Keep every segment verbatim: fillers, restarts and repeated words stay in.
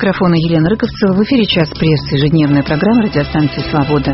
микрофона Елена Рыковцева. В эфире «Час прессы», ежедневная программа радиостанции «Свобода».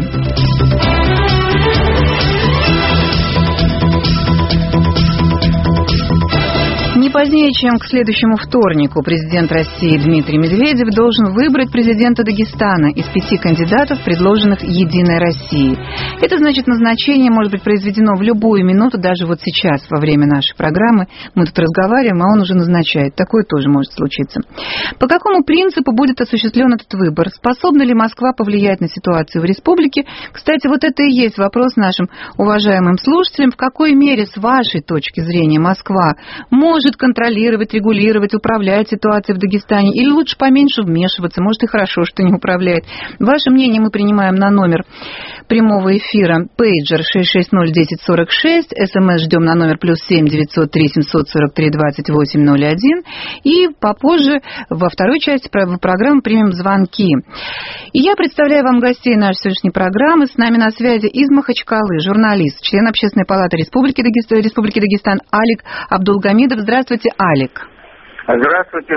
Не позднее, чем к следующему вторнику, президент России Дмитрий Медведев должен выбрать президента Дагестана из пяти кандидатов, предложенных «Единой Россией». Это значит, назначение может быть произведено в любую минуту, даже вот сейчас, во время нашей программы. Мы тут разговариваем, а он уже назначает. Такое тоже может случиться. По какому принципу будет осуществлен этот выбор? Способна ли Москва повлиять на ситуацию в республике? Кстати, вот это и есть вопрос нашим уважаемым слушателям. В какой мере, с вашей точки зрения, Москва может контролировать, регулировать, управлять ситуацией в Дагестане, или лучше поменьше вмешиваться, может и хорошо, что не управляет. Ваше мнение мы принимаем на номер прямого эфира пейджер шесть шесть ноль десять сорок шесть, смс ждем на номер плюс семь девятьсот три семьсот сорок три двадцать восемь ноль один, и попозже во второй части программы примем звонки. И я представляю вам гостей нашей сегодняшней программы. С нами на связи из Махачкалы журналист, член Общественной палаты Республики Дагестан, Республики Дагестан Алик Абдулгамидов. Здравствуйте, Алик. Здравствуйте.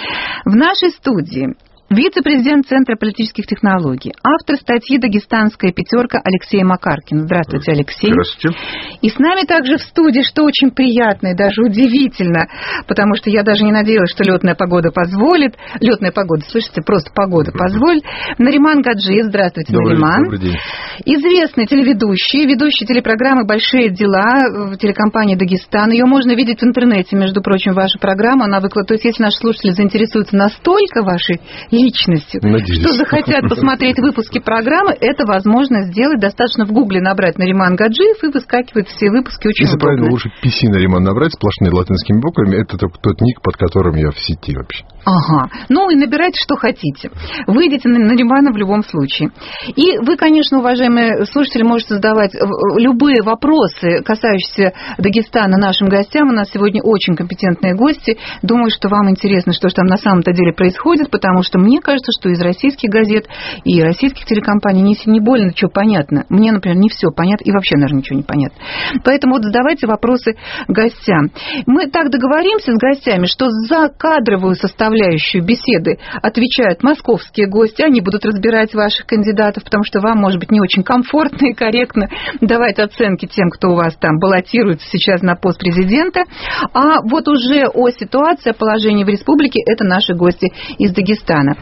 В нашей студии вице-президент Центра политических технологий, автор статьи «Дагестанская пятерка» Алексей Макаркин. Здравствуйте, Алексей. Здравствуйте. И с нами также в студии, что очень приятно и даже удивительно, потому что я даже не надеялась, что летная погода позволит. Летная погода, слышите, просто погода позволит. Нариман Гаджиев. Здравствуйте, добрый, Нариман. Добрый день. Известный телеведущий, ведущий телепрограммы «Большие дела» в телекомпании «Дагестан». Ее можно видеть в интернете, между прочим, ваша программа. Она выкладывает. То есть, если наши слушатели заинтересуются настолько вашей личностью, надеюсь, что захотят посмотреть выпуски программы, это возможно сделать. Достаточно в гугле набрать Нариман Гаджиев, и выскакивают все выпуски. Очень Если удобно. правильно, лучше пи си Нариман набрать сплошными латинскими буквами. Это тот ник, под которым я в сети вообще. Ага. Ну и набирайте, что хотите. Выйдите на Наримана в любом случае. И вы, конечно, уважаемые слушатели, можете задавать любые вопросы, касающиеся Дагестана, нашим гостям. У нас сегодня очень компетентные гости. Думаю, что вам интересно, что же там на самом-то деле происходит, потому что мне кажется, что из российских газет и российских телекомпаний не, не больно что понятно. Мне, например, не все понятно и вообще, наверное, ничего не понятно. Поэтому вот задавайте вопросы гостям. Мы так договоримся с гостями, что за кадровую составляющую беседы отвечают московские гости. Они будут разбирать ваших кандидатов, потому что вам, может быть, не очень комфортно и корректно давать оценки тем, кто у вас там баллотируется сейчас на пост президента. А вот уже о ситуации, о положении в республике, это наши гости из Дагестана.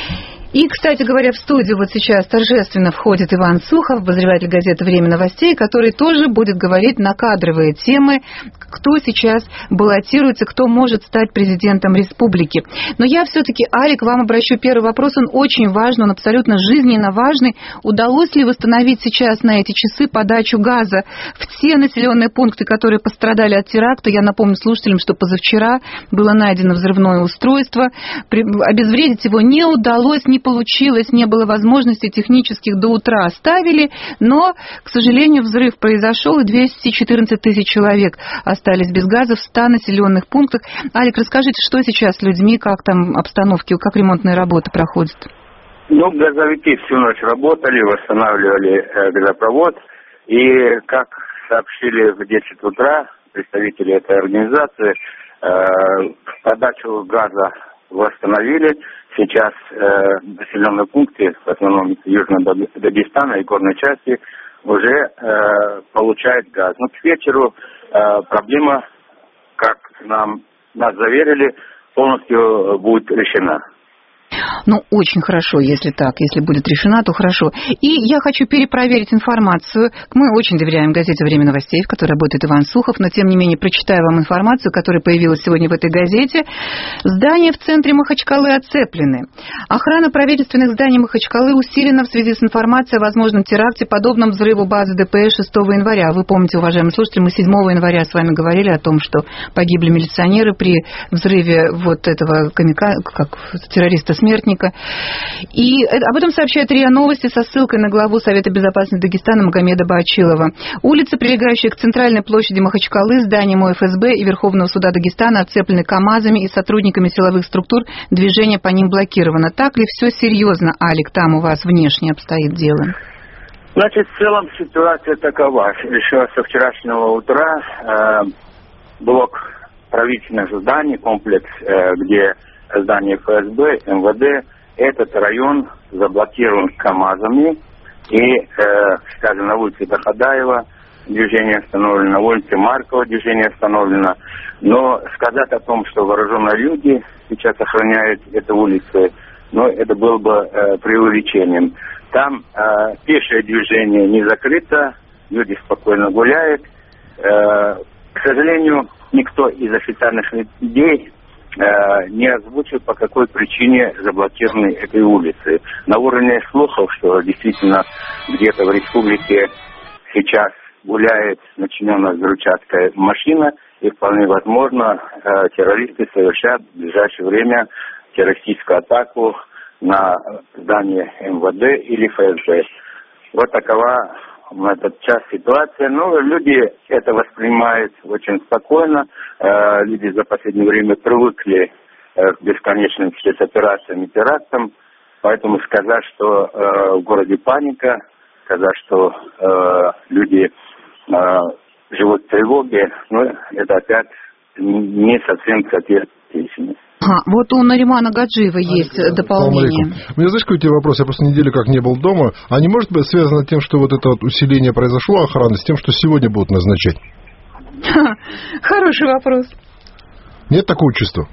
И, кстати говоря, в студию вот сейчас торжественно входит Иван Сухов, обозреватель газеты «Время новостей», который тоже будет говорить на кадровые темы, кто сейчас баллотируется, кто может стать президентом республики. Но я все-таки, Алик, вам обращу первый вопрос, он очень важный, он абсолютно жизненно важный. Удалось ли восстановить сейчас на эти часы подачу газа в те населенные пункты, которые пострадали от теракта? Я напомню слушателям, что позавчера было найдено взрывное устройство, обезвредить его не удалось, не получилось, не было возможности технических, до утра оставили, но, к сожалению, взрыв произошел, и двести четырнадцать тысяч человек остались без газа в ста населенных пунктах. Алик, расскажите, что сейчас с людьми, как там обстановки, как ремонтные работы проходят? Ну, газовики всю ночь работали, восстанавливали э, газопровод, и, как сообщили в десять утра представители этой организации, э, подачу газа восстановили. Сейчас э, населенные пункты, в основном Южного Дагестана и горной части, уже э, получают газ. Но к вечеру э, проблема, как нам нас заверили, полностью будет решена. Ну, очень хорошо, если так. Если будет решена, то хорошо. И я хочу перепроверить информацию. Мы очень доверяем газете «Время новостей», в которой работает Иван Сухов, но, тем не менее, прочитаю вам информацию, которая появилась сегодня в этой газете. Здания в центре Махачкалы оцеплены. Охрана правительственных зданий Махачкалы усилена в связи с информацией о возможном теракте, подобном взрыву базы ДПС шестого января. Вы помните, уважаемые слушатели, мы седьмого января с вами говорили о том, что погибли милиционеры при взрыве вот этого комика, как террориста смертника. И об этом сообщает РИА Новости со ссылкой на главу Совета безопасности Дагестана Магомеда Баачилова. Улицы, прилегающие к центральной площади Махачкалы, зданиям О Эф Эс Бэ и Верховного суда Дагестана оцеплены КАМАЗами и сотрудниками силовых структур. Движение по ним блокировано. Так ли все серьезно, Алик, там у вас внешне обстоит дело? Значит, в целом ситуация такова. Еще со вчерашнего утра э, блок правительственных зданий, комплекс, э, где здание эф эс бэ, эм вэ дэ, этот район заблокирован КАМАЗами. И, э, скажем, на улице Доходаева движение остановлено, на улице Маркова движение остановлено. Но сказать о том, что вооруженные люди сейчас охраняют эту улицу, ну, это было бы э, преувеличением. Там э, пешее движение не закрыто, люди спокойно гуляют. Э, к сожалению, никто из официальных людей э, не озвучил, по какой причине заблокированы этой улицы. На уровне слухов, что действительно где-то в республике сейчас гуляет начиненная взрывчаткой машина, и вполне возможно э, террористы совершат в ближайшее время террористическую атаку на здание эм вэ дэ или эф эс бэ. Вот такова в этот час ситуация. Но люди это воспринимают очень спокойно. Э, люди за последнее время привыкли э, к бесконечным спецоперациям и терактам. Поэтому сказать, что э, в городе паника, сказать, что э, люди э, живут в тревоге, ну, это опять не совсем соответствует истине. А, вот у Наримана Гаджиева есть а, дополнение. У меня, знаешь, какой у тебя вопрос? Я просто неделю как не был дома. А не может быть связано тем, что вот это вот усиление произошло, охраны, с тем, что сегодня будут назначать? Хороший вопрос. Нет такого чувства?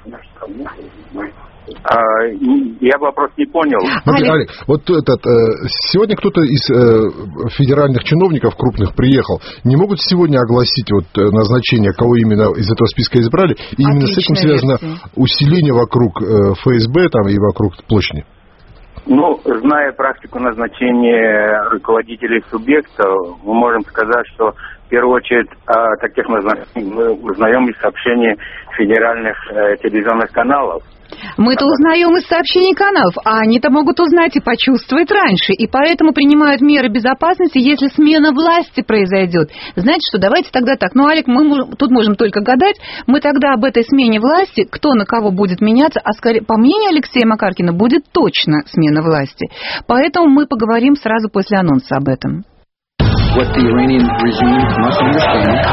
А, я вопрос не понял. Смотри, Алик, вот этот, сегодня кто-то из федеральных чиновников крупных приехал. Не могут сегодня огласить вот назначение, кого именно из этого списка избрали? И именно с этим связано усиление вокруг эф эс бэ там, и вокруг площади? Ну, зная практику назначения руководителей субъекта, мы можем сказать, что в первую очередь о таких назначениях мы узнаем из сообщений федеральных э, телевизионных каналов. Мы-то узнаем из сообщений каналов, а они-то могут узнать и почувствовать раньше, и поэтому принимают меры безопасности, если смена власти произойдет. Знаете что, давайте тогда так. Ну, Алик, мы тут можем только гадать. Мы тогда об этой смене власти, кто на кого будет меняться, а скорее, по мнению Алексея Макаркина, будет точно смена власти. Поэтому мы поговорим сразу после анонса об этом. What the Iranian regime must understand.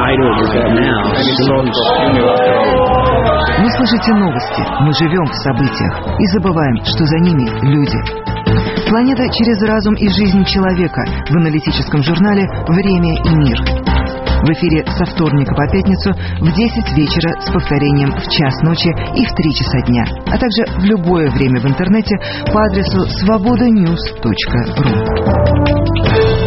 Вы слышите новости, мы живем в событиях и забываем, что за ними люди. Планета через разум и жизнь человека в аналитическом журнале «Время и мир». В эфире со вторника по пятницу в десять вечера с повторением в час ночи и в три часа дня, а также в любое время в интернете по адресу свобода ньюс точка ру.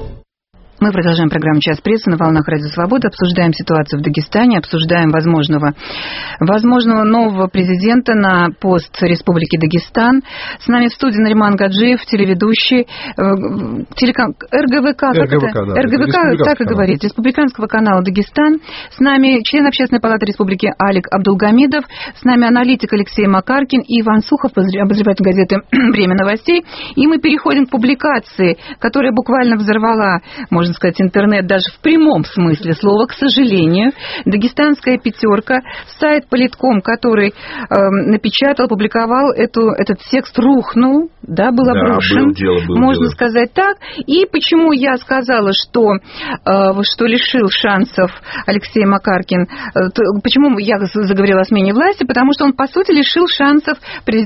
Мы продолжаем программу «Час прессы» на волнах Радио Свобода. Обсуждаем ситуацию в Дагестане, обсуждаем возможного, возможного нового президента на пост Республики Дагестан. С нами в студии Нариман Гаджиев, телеведущий телекан... эр гэ вэ ка, эр гэ вэ ка, да, эр гэ вэ ка, так и говорит, Республиканского канала «Дагестан». С нами член Общественной палаты Республики Алик Абдулгамидов. С нами аналитик Алексей Макаркин и Иван Сухов, обозреватель газеты «Время новостей». И мы переходим к публикации, которая буквально взорвала, можно сказать, интернет даже в прямом смысле слова, к сожалению. Дагестанская пятерка, сайт Политком, который э, напечатал, публиковал эту, этот текст, рухнул, да, был обрушен, да, был дело, был можно дело. сказать так. И почему я сказала, что, э, что лишил шансов Алексей Макаркин, э, то, почему я заговорила о смене власти, потому что он, по сути, лишил шансов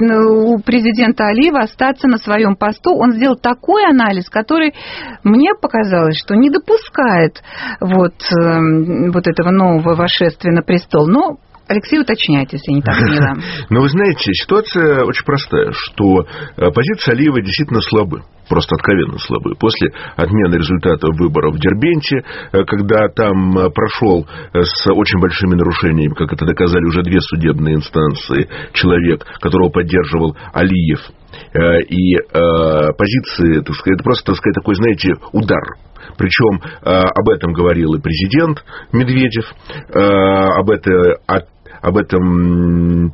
у президента Алиева остаться на своем посту. Он сделал такой анализ, который мне показалось, что не допускает вот, э, вот этого нового восшествия на престол. Но Алексей, уточняйте, если я не так поняла. Но вы знаете, ситуация очень простая, что позиции Алиева действительно слабы. Просто откровенно слабы. После отмены результатов выборов в Дербенте, когда там прошел с очень большими нарушениями, как это доказали уже две судебные инстанции, человек, которого поддерживал Алиев, и позиции, так сказать, это просто, так сказать, такой, знаете, удар. Причем об этом говорил и президент Медведев, об этой, об этом,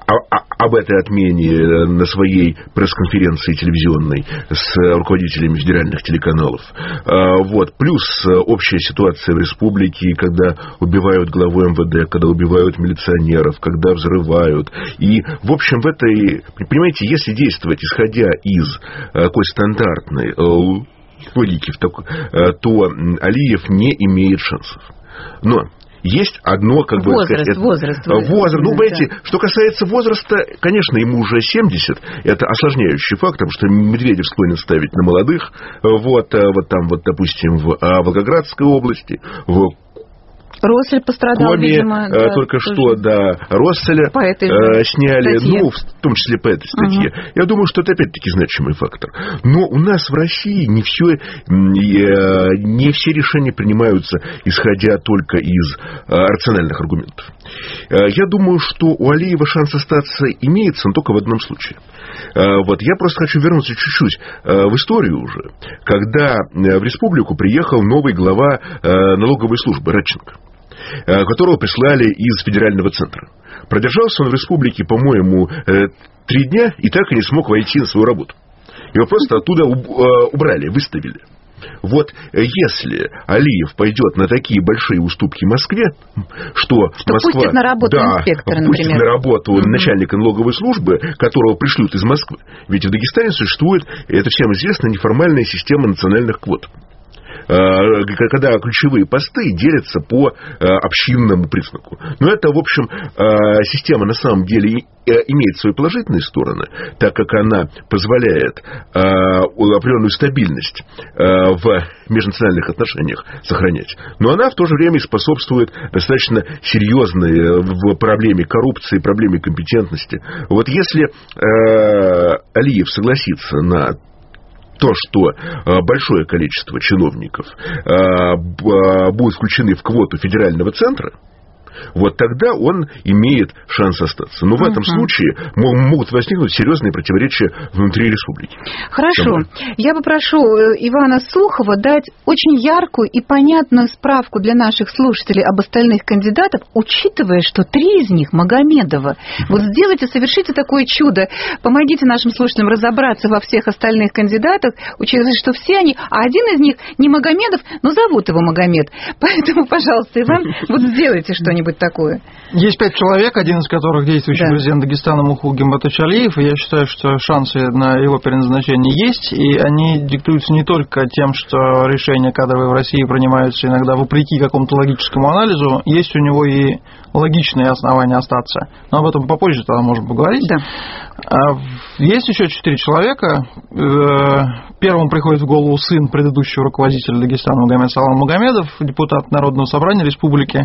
об этой отмене на своей пресс-конференции телевизионной с руководителями федеральных телеканалов. Вот. Плюс общая ситуация в республике, когда убивают главу эм вэ дэ, когда убивают милиционеров, когда взрывают. И, в общем, в этой, понимаете, если действовать, исходя из такой стандартной логики, то Алиев не имеет шансов. Но Есть одно, как бы возраст, сказать... Возраст, возраст. Возраст. Ну, знаете, да. Что касается возраста, конечно, ему уже семьдесят. Это осложняющий фактор, потому что Медведев склонен ставить на молодых. Вот, вот там, вот, допустим, в Волгоградской области, в Россель пострадал, Коми, видимо. Да, только тоже. что, да, Росселя э, сняли, статье. ну, в том числе по этой статье. Угу. Я думаю, что это опять-таки значимый фактор. Но у нас в России не все, не все решения принимаются, исходя только из рациональных аргументов. Я думаю, что у Алиева шанс остаться имеется, но только в одном случае. Вот, я просто хочу вернуться чуть-чуть в историю уже, когда в республику приехал новый глава налоговой службы Радченко, которого прислали из федерального центра. Продержался он в республике, по-моему, три дня и так и не смог войти на свою работу. Его просто оттуда убрали, выставили. Вот если Алиев пойдет на такие большие уступки Москве, что, что Москва... пустит на работу да, инспектора, пустит например. на работу mm-hmm. начальника налоговой службы, которого пришлют из Москвы. Ведь в Дагестане существует, это всем известно, неформальная система национальных квот, когда ключевые посты делятся по общинному признаку. Но это, в общем, система на самом деле имеет свои положительные стороны, так как она позволяет определенную стабильность в межнациональных отношениях сохранять. Но она в то же время и способствует достаточно серьезной в проблеме коррупции, проблеме компетентности. Вот если Алиев согласится на то, что большое количество чиновников будут включены в квоту федерального центра, вот тогда он имеет шанс остаться. Но в uh-huh. этом случае могут возникнуть серьезные противоречия внутри республики. Хорошо. Самой. Я попрошу Ивана Сухова дать очень яркую и понятную справку для наших слушателей об остальных кандидатах, учитывая, что три из них Магомедова. Вот сделайте, совершите такое чудо. Помогите нашим слушателям разобраться во всех остальных кандидатах, учитывая, что все они, а один из них не Магомедов, но зовут его Магомед. Поэтому, пожалуйста, Иван, вот сделайте что-нибудь такое. Есть пять человек, один из которых действующий да. президент Дагестана Мухул Гимбатович Алиев, и я считаю, что шансы на его переназначение есть, и они диктуются не только тем, что решения кадровые в России принимаются иногда вопреки какому-то логическому анализу, есть у него и логичные основания остаться. Но об этом попозже тогда можем поговорить. Да. Есть еще четыре человека. Первым приходит в голову сын предыдущего руководителя Дагестана Магомед Салам Магомедов, депутат Народного собрания республики.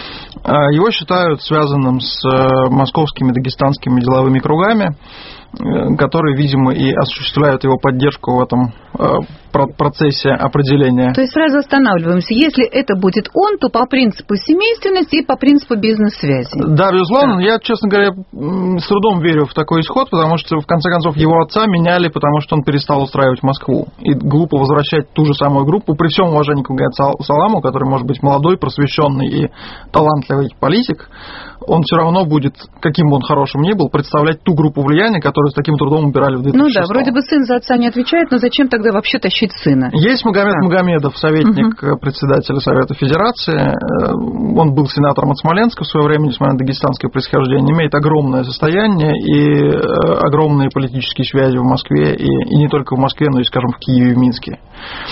Его считают связанным с московскими дагестанскими деловыми кругами, которые, видимо, и осуществляют его поддержку в этом процессе определения. То есть сразу останавливаемся. Если это будет он, то по принципу семейственности и по принципу бизнес-связи. Да, безусловно. Да. Я, честно говоря, с трудом верю в такой исход, потому что, в конце концов, его отца меняли, потому что он перестал устраивать Москву. И глупо возвращать ту же самую группу, при всем уважении к Магомеду Саламу, который может быть молодой, просвещенный и талантливый политик, он все равно будет, каким бы он хорошим ни был, представлять ту группу влияния, которую с таким трудом убирали в две тысячи шестом. Ну да, вроде бы сын за отца не отвечает, но зачем тогда вообще тащить сына? Есть Магомед да. Магомедов, советник угу. председателя Совета Федерации. Он был сенатором от Смоленска в свое время, несмотря на дагестанское происхождение. Имеет огромное состояние и огромные политические связи в Москве, и, и не только в Москве, но и, скажем, в Киеве и в Минске.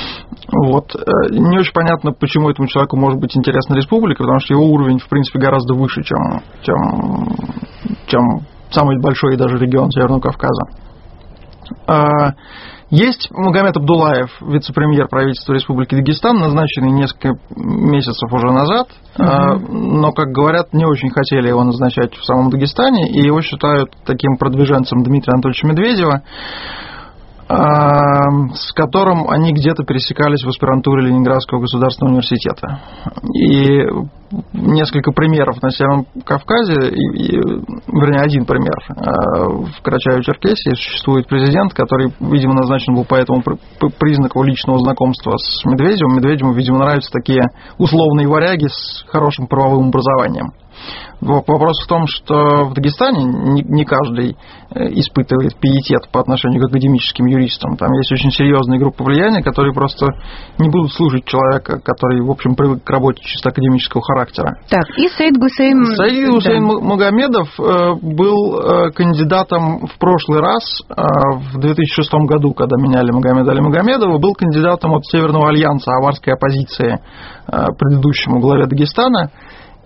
Вот. Не очень понятно, почему этому человеку может быть интересна республика, потому что его уровень, в принципе, гораздо выше, чем, чем, чем самый большой даже регион Северного Кавказа. Есть Магомед Абдуллаев, вице-премьер правительства Республики Дагестан, назначенный несколько месяцев уже назад, uh-huh. но, как говорят, не очень хотели его назначать в самом Дагестане, и его считают таким продвиженцем Дмитрия Анатольевича Медведева, с которым они где-то пересекались в аспирантуре Ленинградского государственного университета. И несколько примеров на Северном Кавказе, и, и, вернее, один пример. В Карачаево-Черкесии существует президент, который, видимо, назначен был по этому признаку личного знакомства с Медведевым. Медведеву, видимо, нравятся такие условные варяги с хорошим правовым образованием. Вопрос в том, что в Дагестане не каждый испытывает пиетет по отношению к академическим юристам. Там есть очень серьезные группы влияния, которые просто не будут слушать человека, который, в общем, привык к работе чисто академического характера. Так, и Саид Гусейн... Саид Гусейн да. Магомедов был кандидатом в прошлый раз, в две тысячи шестом году, когда меняли Магомеда Али Магомедова, был кандидатом от Северного альянса, аварской оппозиции, предыдущему главе Дагестана.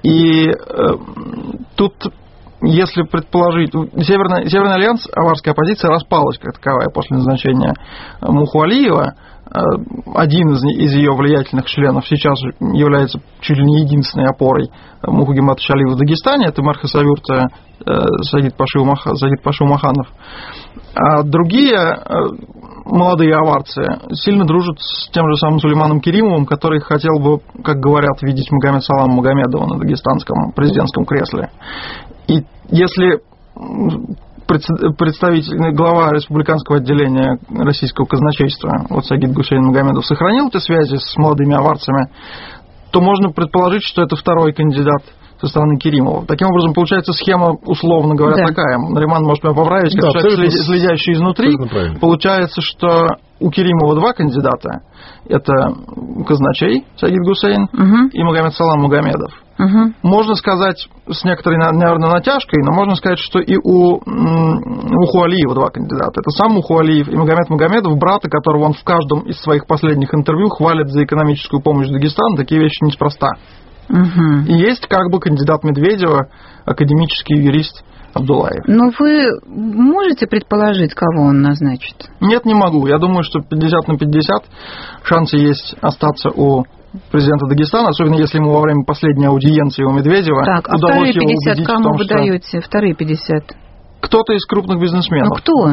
И э, тут, если предположить... Северный, Северный альянс, аварская оппозиция распалась как таковая после назначения Муху-Алиева. Один из, из ее влиятельных членов сейчас является чуть ли не единственной опорой Муху Гиматовича Алиева в Дагестане. Это мэр Хасавюрта Сагид Пашу Маханов. А другие молодые аварцы сильно дружат с тем же самым Сулейманом Керимовым, который хотел бы, как говорят, видеть Магомед Салам Магомедова на дагестанском президентском кресле. И если представитель, глава республиканского отделения российского казначейства, вот Сагид Гусейн Магомедов, сохранил эти связи с молодыми аварцами, то можно предположить, что это второй кандидат со стороны Керимова. Таким образом, получается схема, условно говоря, да. такая. Нариман может меня поправить, как да, человек, следящий изнутри. Получается, что у Керимова два кандидата. Это казначей Сагид Гусейн угу. и Магомед Салам Магомедов. Угу. Можно сказать с некоторой, наверное, натяжкой, но можно сказать, что и у Муху Алиева два кандидата. Это сам Муху Алиев и Магомед Магомедов, брата, которого он в каждом из своих последних интервью хвалит за экономическую помощь Дагестану. Такие вещи неспроста. Угу. И есть как бы кандидат Медведева, академический юрист Абдуллаев. Но вы можете предположить, кого он назначит? Нет, не могу. Я думаю, что пятьдесят на пятьдесят шансы есть остаться у президента Дагестана, особенно если ему во время последней аудиенции у Медведева так, а удалось вторые пятьдесят его убедить кому в том, вы что... даете? Вторые пятьдесят? Кто-то из крупных бизнесменов. Ну, кто?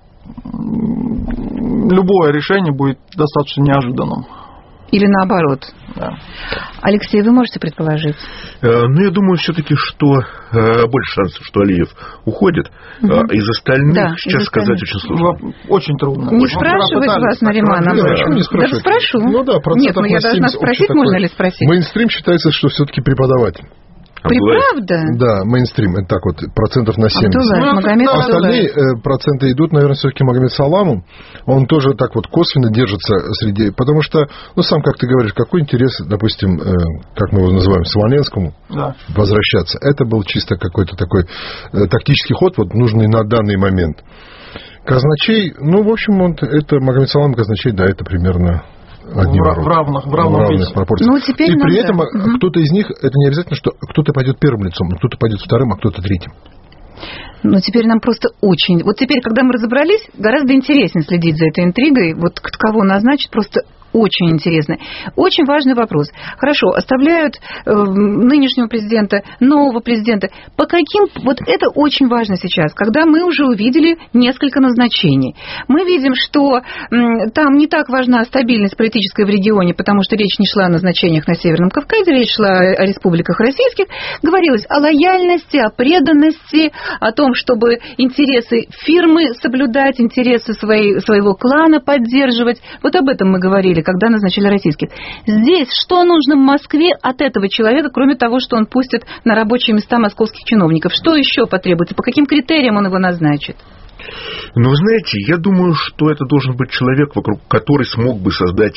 Любое решение будет достаточно неожиданным. Или наоборот? Да. Алексей, вы можете предположить? Ну, я думаю, все-таки, что больше шансов, что Алиев уходит. Угу. Из остальных да, сейчас из сказать остальных. очень сложно. Очень трудно. Не очень спрашивать вас, Нариманов. Да, почему не спрашивать? Да спрошу. Ну, да, Нет, ну я должна спросить, можно ли спросить. Мейнстрим считается, что все-таки преподаватель. Правда? Да, мейнстрим, это так вот, процентов на семьдесят. Абдуллаев, Магомед а остальные Абдуллаев. проценты идут, наверное, все-таки Магомед Саламу. Он тоже так вот косвенно держится среди... Потому что, ну, сам, как ты говоришь, какой интерес, допустим, э, как мы его называем, Смоленскому да. возвращаться. Это был чисто какой-то такой э, тактический ход, вот, нужный на данный момент. Казначей, ну, в общем, он, это Магомед Салам, казначей, да, это примерно... В, в равных, в равных, в равных пропорциях. Ну, теперь и при этом да. кто-то из них, это не обязательно, что кто-то пойдет первым лицом, кто-то пойдет вторым, а кто-то третьим. Ну, теперь нам просто очень... Вот теперь, когда мы разобрались, гораздо интереснее следить за этой интригой. Вот кого назначить, просто очень интересно. Очень важный вопрос. Хорошо, оставляют э, нынешнего президента, нового президента. По каким... Вот это очень важно сейчас, когда мы уже увидели несколько назначений. Мы видим, что э, там не так важна стабильность политическая в регионе, потому что речь не шла о назначениях на Северном Кавказе, речь шла о республиках российских. Говорилось о лояльности, о преданности, о том, чтобы интересы фирмы соблюдать, интересы своей, своего клана поддерживать. Вот об этом мы говорили, когда назначили российских. Здесь что нужно в Москве от этого человека, кроме того, что он пустит на рабочие места московских чиновников? Что еще потребуется? По каким критериям он его назначит? Ну, вы знаете, я думаю, что это должен быть человек, вокруг который смог бы создать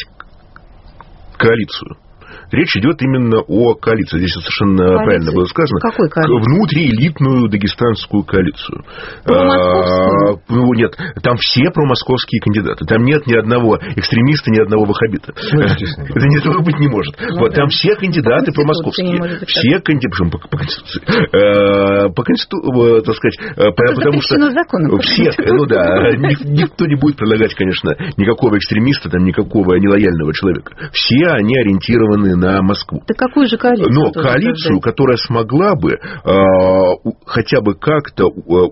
коалицию. Речь идет именно о коалиции. Здесь совершенно коалиции? правильно было сказано. Какой коалиции? Внутриэлитную дагестанскую коалицию. Промосковскую? А, ну, нет, там все промосковские кандидаты. Там нет ни одного экстремиста, ни одного ваххабита. Это не этого быть не может. Ну, вот, да. Там все кандидаты по промосковские. Все кандидаты по, по Конституции. По Конституции, так сказать, потому что законом, все, ну да, никто не будет предлагать, конечно, никакого экстремиста, там, никакого нелояльного человека. Все они ориентированы на Москву. Да какую же коалицию? Но коалицию, создать? Которая смогла бы э, хотя бы как-то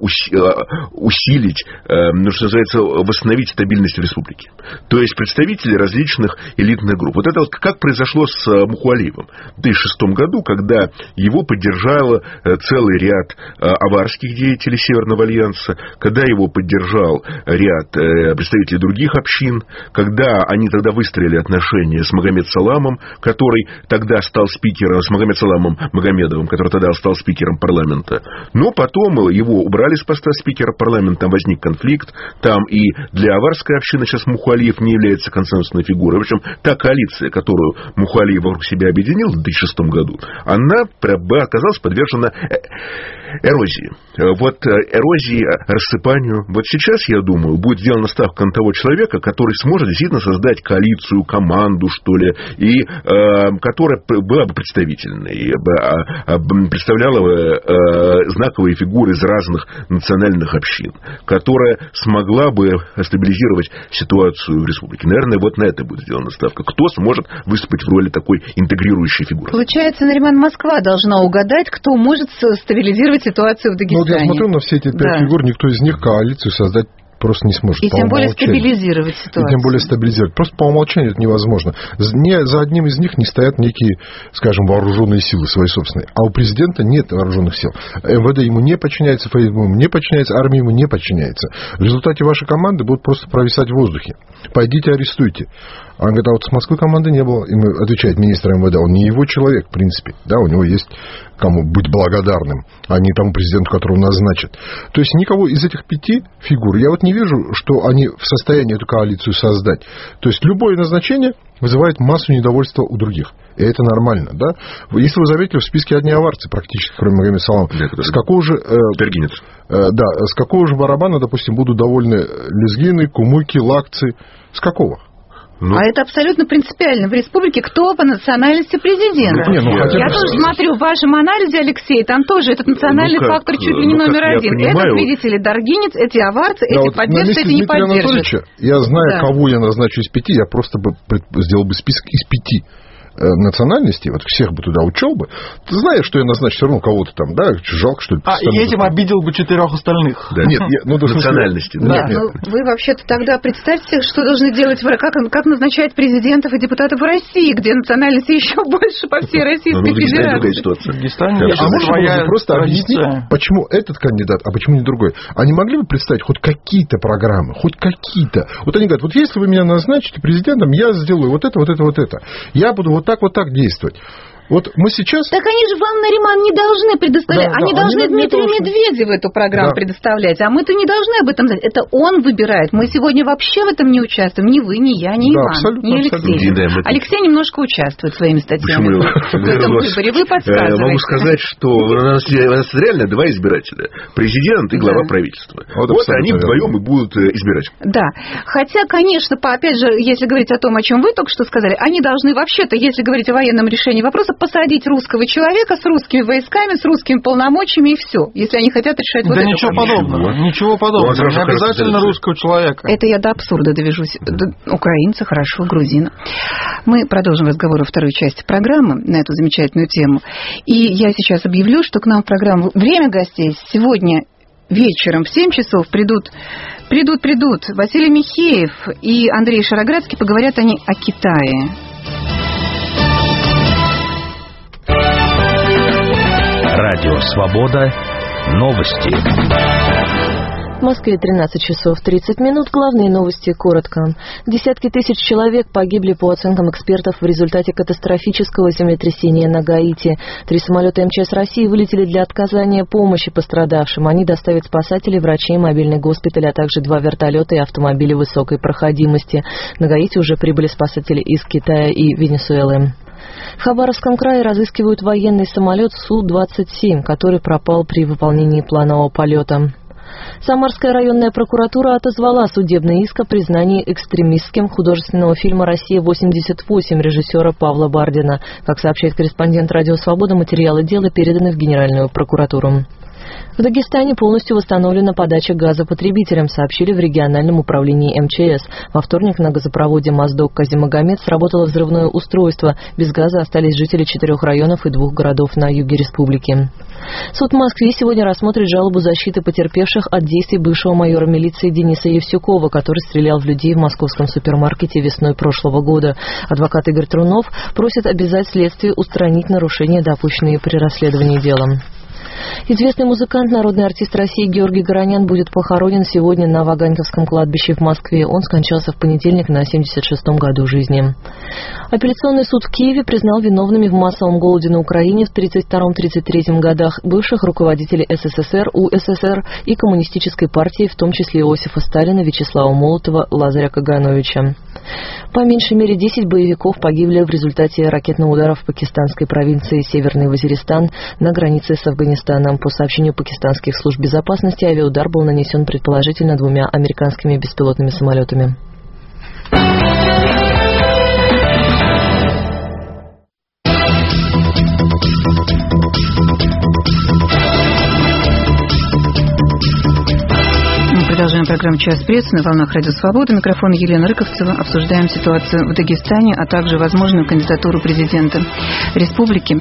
усилить, э, ну, что называется, восстановить стабильность республики. То есть представители различных элитных групп. Вот это вот как произошло с Муху Алиевым в две тысячи шестом году, когда его поддержал целый ряд аварских деятелей Северного альянса, когда его поддержал ряд представителей других общин, когда они тогда выстроили отношения с Магомед Саламом, который тогда стал спикером, с Магомед Саламом Магомедовым, который тогда стал спикером парламента. Но потом его убрали с поста спикера парламента, там возник конфликт, там и для аварской общины сейчас Муху Алиев не является консенсусной фигурой. В общем, та коалиция, которую Муху Алиев вокруг себя объединил в две тысячи шестом году, она оказалась подвержена эрозии. Вот эрозии, рассыпанию. Вот сейчас, я думаю, будет сделана ставка на того человека, который сможет действительно создать коалицию, команду, что ли, и э, которая была бы представительной, представляла бы знаковые фигуры из разных национальных общин, которая смогла бы стабилизировать ситуацию в республике. Наверное, вот на это будет сделана ставка. Кто сможет выступить в роли такой интегрирующей фигуры? Получается, Нариман, Москва должна угадать, кто может стабилизировать ситуацию в Дагестане. Ну, вот я смотрю на все эти пять да. фигур, никто из них коалицию создать просто не сможет. И тем более стабилизировать ситуацию. И тем более стабилизировать. Просто по умолчанию это невозможно. Не, за одним из них не стоят некие, скажем, вооруженные силы свои собственные. А у президента нет вооруженных сил. эм вэ дэ ему не подчиняется, ФСБ ему не подчиняется, армия ему не подчиняется. В результате ваши команды будут просто провисать в воздухе. Пойдите, арестуйте. Он говорит, а вот с Москвы команды не было. Ему отвечает министр эм вэ дэ, он не его человек, в принципе. Да, у него есть кому быть благодарным, а не тому президенту, которого назначат. То есть никого из этих пяти фигур, я вот не вижу, что они в состоянии эту коалицию создать. То есть любое назначение вызывает массу недовольства у других. И это нормально, да? Если вы заметили, в списке одни аварцы практически, кроме Магомеда Салама. С какого же... Э, э, да, с какого же барабана, допустим, будут довольны лезгины, кумыки, лакцы? С какого? Ну, а это абсолютно принципиально. В республике кто по национальности президента? Ну, не, ну, я тоже смотрю в вашем анализе, Алексей, там тоже этот национальный ну, фактор чуть ли не ну, номер один. Этот, видите ли, даргинец, эти аварцы, да, эти вот поддержат, эти не поддержат. Я знаю, да. кого я назначу из пяти, я просто бы сделал бы список из пяти национальностей, вот всех бы туда учел бы, ты знаешь, что я назначу все равно кого-то там, да, жалко, что ли. А, и этим обидел бы четырех остальных. Да. Нет, ну, до национальности. Да. Нет, нет. Ну, вы вообще-то тогда представьте, что должны делать, как, как назначать президентов и депутатов в России, где национальности еще больше по всей Российской Федерации. В Дагестане а можно просто объяснить, почему этот кандидат, а почему не другой? Они могли бы представить хоть какие-то программы, хоть какие-то. Вот они говорят, вот если вы меня назначите президентом, я сделаю вот это, вот это, вот это. Я буду вот так, вот так действовать. Вот мы сейчас... Так они же вам, Нариман, не должны предоставлять. Да, они да, должны они Дмитрию должны... Медведеву эту программу да. предоставлять. А мы-то не должны об этом знать. Это он выбирает. Мы сегодня вообще в этом не участвуем. Ни вы, ни я, ни да, Иван, абсолютно, ни Алексей. абсолютно. Алексей немножко участвует своими статьями в этом выборе. Вы подсказываете. Могу сказать, что у нас, у нас реально два избирателя. Президент и глава да. правительства. Вот, вот они вдвоем и будут избирать. Да. Хотя, конечно, опять же, если говорить о том, о чем вы только что сказали, они должны вообще-то, если говорить о военном решении вопроса, посадить русского человека с русскими войсками, с русскими полномочиями и все, если они хотят решать вот да это. Ничего подобного, ничего подобного. Не обязательно русского человека. Это я до абсурда довяжусь. Украинца, хорошо, грузина. Мы продолжим разговор во второй части программы на эту замечательную тему. И я сейчас объявлю, что к нам в программу «Время гостей» сегодня вечером в семь часов придут, придут, придут Василий Михеев и Андрей Шароградский. Поговорят они о Китае. Радио «Свобода». Новости. В Москве тринадцать часов тридцать минут. Главные новости коротко. Десятки тысяч человек погибли по оценкам экспертов в результате катастрофического землетрясения на Гаити. Три самолета эм че эс России вылетели для оказания помощи пострадавшим. Они доставят спасателей, врачей, мобильный госпиталь, а также два вертолета и автомобили высокой проходимости. На Гаити уже прибыли спасатели из Китая и Венесуэлы. В Хабаровском крае разыскивают военный самолет Су двадцать семь, который пропал при выполнении планового полета. Самарская районная прокуратура отозвала судебный иск о признании экстремистским художественного фильма «Россия-восемьдесят восемь» режиссера Павла Бардина. Как сообщает корреспондент «Радио Свобода», материалы дела переданы в Генеральную прокуратуру. В Дагестане полностью восстановлена подача газа потребителям, сообщили в региональном управлении эм че эс. Во вторник на газопроводе Моздок-Казимагомед сработало взрывное устройство. Без газа остались жители четырех районов и двух городов на юге республики. Суд в Москве сегодня рассмотрит жалобу защиты потерпевших от действий бывшего майора милиции Дениса Евсюкова, который стрелял в людей в московском супермаркете весной прошлого года. Адвокат Игорь Трунов просит обязать следствие устранить нарушения, допущенные при расследовании дела. Известный музыкант, народный артист России Георгий Горонян будет похоронен сегодня на Ваганьковском кладбище в Москве. Он скончался в понедельник на семьдесят шестом году жизни. Апелляционный суд в Киеве признал виновными в массовом голоде на Украине в тридцать втором — тридцать третьем годах бывших руководителей эс эс эс эр, у эс эс эр и коммунистической партии, в том числе Иосифа Сталина, Вячеслава Молотова, Лазаря Кагановича. По меньшей мере десять боевиков погибли в результате ракетного удара в пакистанской провинции Северный Вазиристан на границе с Афганистаном. По сообщению пакистанских служб безопасности, авиаудар был нанесен предположительно двумя американскими беспилотными самолетами. программа «Час пресс» на волнах Радио Свобода. Микрофон Елена Рыковцева. Обсуждаем ситуацию в Дагестане, а также возможную кандидатуру президента республики.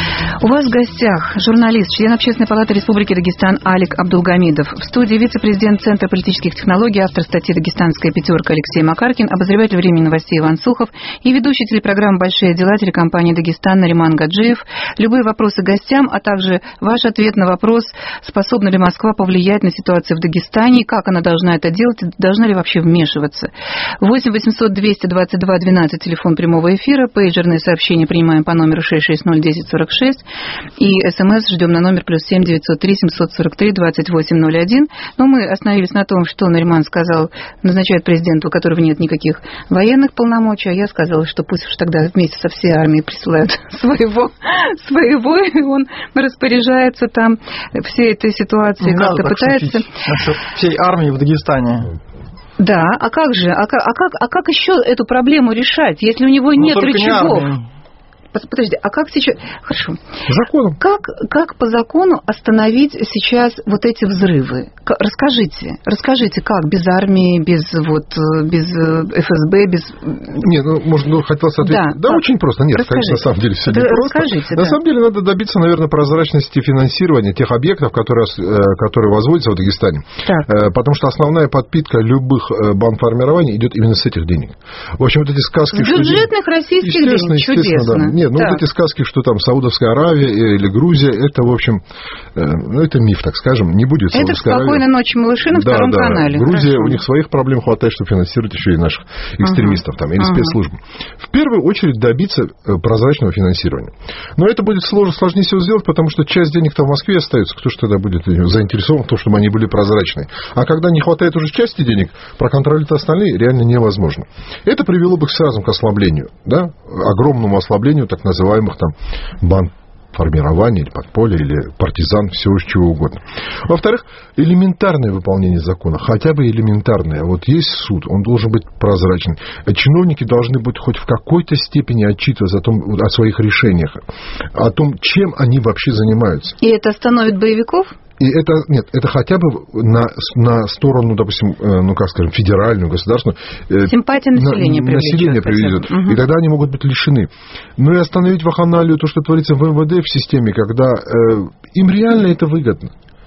У вас в гостях журналист, член Общественной палаты Республики Дагестан Алик Абдулгамидов. В студии вице-президент Центра политических технологий, автор статьи «Дагестанская пятерка» Алексей Макаркин, обозреватель «Времени новостей» Иван Сухов и ведущий телепрограммы «Большие дела» телекомпании «Дагестан» Нариман Гаджиев. Любые вопросы гостям, а также ваш ответ на вопрос, способна ли Москва повлиять на ситуацию в Дагестане, как она должна это делать, должна ли вообще вмешиваться. восемь восемьсот двести двадцать два двенадцать, телефон прямого эфира, пейджерные сообщения принимаем по номеру шесть шесть ноль десять сорок шесть и СМС ждем на номер плюс семь девятьсот три семьсот сорок три двадцать восемь ноль один. Но мы остановились на том, что Нариман сказал, назначает президента, у которого нет никаких военных полномочий, а я сказала, что пусть уж тогда вместе со всей армией присылают своего, своего, и он распоряжается там всей этой ситуацией, как-то пытается... Насчет всей армии в Дагестане. Да, а как же, а как, а как, а как еще эту проблему решать, если у него нет ну, рычагов? Не Подожди, а как сейчас... Хорошо. Законом. Как, как по закону остановить сейчас вот эти взрывы? Расскажите. Расскажите, как? Без армии, без, вот, без эф эс бэ, без... Нет, ну, может, ну, хотелось ответить. Да, да очень просто. Нет, расскажите. Конечно, на самом деле все да, не просто. Расскажите, на да. самом деле надо добиться, наверное, прозрачности финансирования тех объектов, которые, которые возводятся в Дагестане. Так. Потому что основная подпитка любых бандформирований идет именно с этих денег. В общем, вот эти сказки... С бюджетных что... российских денег. Чудесно. Да. Нет, ну так. Вот эти сказки, что там Саудовская Аравия или Грузия, это, в общем, ну, это миф, так скажем, не будет Саудовской это Аравии. Это «Спокойной ночи, малыши» на да, втором да. канале. Грузия, Хорошо. У них своих проблем хватает, чтобы финансировать еще и наших экстремистов uh-huh. там, или uh-huh. спецслужб. В первую очередь добиться прозрачного финансирования. Но это будет сложно, сложнее всего сделать, потому что часть денег-то в Москве остается. Кто же тогда будет заинтересован в том, чтобы они были прозрачные? А когда не хватает уже части денег, проконтролировать остальные реально невозможно. Это привело бы сразу к ослаблению, да, огромному ослаблению так называемых там бандформирования или подполья, или партизан, всего чего угодно. Во-вторых, элементарное выполнение закона, хотя бы элементарное. Вот есть суд, он должен быть прозрачный. Чиновники должны быть хоть в какой-то степени отчитываться о, том, о своих решениях, о том, чем они вообще занимаются. И это остановит боевиков? И это, нет, это хотя бы на, на сторону, допустим, ну, как скажем, федеральную, государственную. Симпатия населения на, население приведет. Угу. И тогда они могут быть лишены. Но и остановить вакханалию, то, что творится в эм вэ дэ в системе, когда э, им реально это выгодно.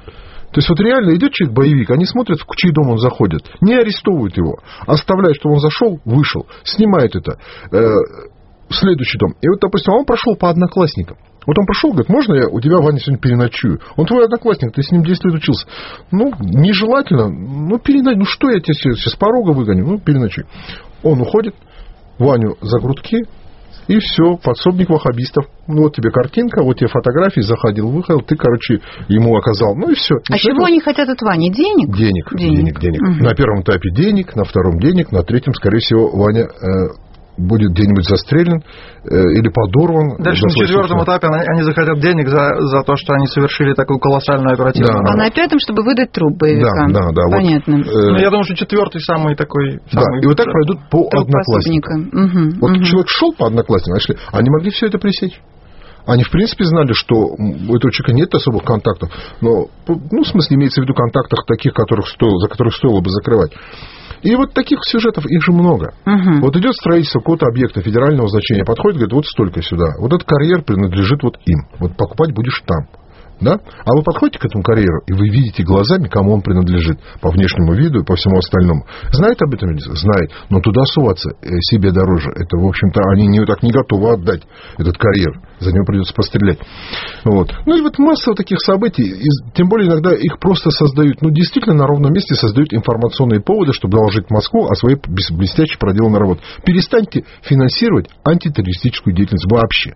То есть вот реально идет человек боевик, они смотрят, в чей дом он заходит, не арестовывают его, оставляют, чтобы он зашел, вышел, снимают это э, в следующий дом. И вот, допустим, он прошел по одноклассникам. Вот он пошел, говорит, можно я у тебя, Ваня, сегодня переночую? Он твой одноклассник, ты с ним десять лет учился. Ну, нежелательно, ну, переночуй. Ну, что я тебя сейчас с порога выгоню? Ну, переночуй. Он уходит, Ваню за грудки, и все, подсобник ваххабистов. Ну, вот тебе картинка, вот тебе фотографии, заходил, выходил, ты, короче, ему оказал. Ну, и все. А чего этого... они хотят от Вани? Денег? Денег, денег, денег. денег. Угу. На первом этапе денег, на втором денег, на третьем, скорее всего, Ваня... Э, будет где-нибудь застрелен э, или подорван. Дальше на четвертом этапе они, они захотят денег за, за то, что они совершили такую колоссальную оперативную да, работу. А на пятом, чтобы выдать труп боевикам. Да, да, да. Понятно. Вот, э, я думаю, что четвертый самый такой... Да, самый и вот так пройдут по одноклассникам. Угу, вот угу. человек шел по одноклассникам, значит, они могли все это пресечь. Они, в принципе, знали, что у этого человека нет особых контактов. Но, ну, в смысле, имеется в виду контактов таких, которых стоило, за которых стоило бы закрывать. И вот таких сюжетов, их же много. Угу. Вот идет строительство какого-то объекта федерального значения, подходит, говорит, вот столько сюда. Вот этот карьер принадлежит вот им. Вот покупать будешь там. Да? А вы подходите к этому карьеру, и вы видите глазами, кому он принадлежит, по внешнему виду и по всему остальному. Знает об этом? Знает. Но туда суваться себе дороже. Это, в общем-то, они не, так не готовы отдать этот карьер. За него придется пострелять. Вот. Ну и вот масса вот таких событий. И, тем более иногда их просто создают. Ну, действительно, на ровном месте создают информационные поводы, чтобы доложить Москву о своей блестяще проделанной работе. Перестаньте финансировать антитеррористическую деятельность вообще.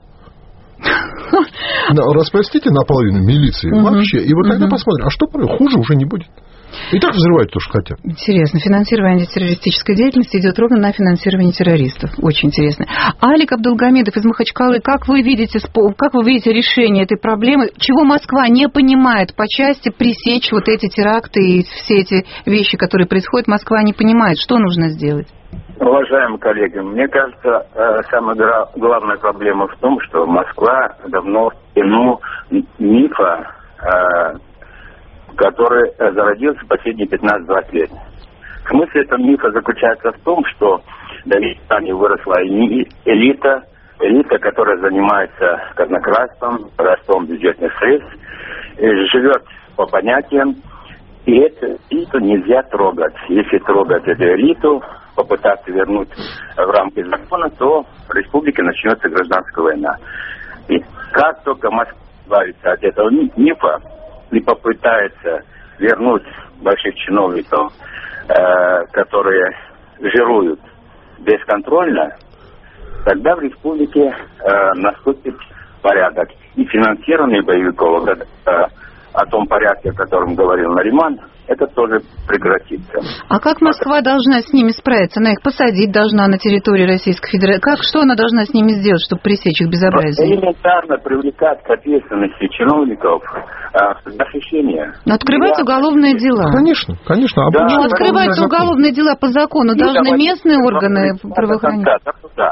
Распростите наполовину милиции угу. вообще. И вот тогда угу. посмотрим, а что хуже уже не будет. И так взрывают то, что хотят. Интересно. Финансирование антитеррористической деятельности идет ровно на финансирование террористов. Очень интересно. Алик Абдулгамидов из Махачкалы, как вы видите, как вы видите решение этой проблемы? Чего Москва не понимает по части пресечь вот эти теракты и все эти вещи, которые происходят? Москва не понимает, что нужно сделать? Уважаемые коллеги, мне кажется, самая главная проблема в том, что Москва давно в плену мифа, который зародился последние пятнадцать-двадцать лет. Смысл этого мифа заключается в том, что в Дагестане выросла элита, элита, которая занимается казнократством, ростом бюджетных средств, живет по понятиям, и эту элиту нельзя трогать. Если трогать эту элиту, попытаться вернуть в рамки закона, то в республике начнется гражданская война. И как только Москва избавится от этого мифа и попытается вернуть больших чиновников, э, которые жируют бесконтрольно, тогда в республике э, наступит порядок. И финансирование боевиков, э, о том порядке, о котором говорил Нариман, это тоже прекратится. А как Москва должна с ними справиться? Она их посадить должна на территории Российской Федерации. Как, что она должна с ними сделать, чтобы пресечь их безобразие? Элементарно привлекать к ответственности чиновников э, защищения. Но открывать Я... уголовные дела. Конечно, конечно. Да, но открывать уголовные дела по закону и должны местные органы правоохранения. Да, да, да.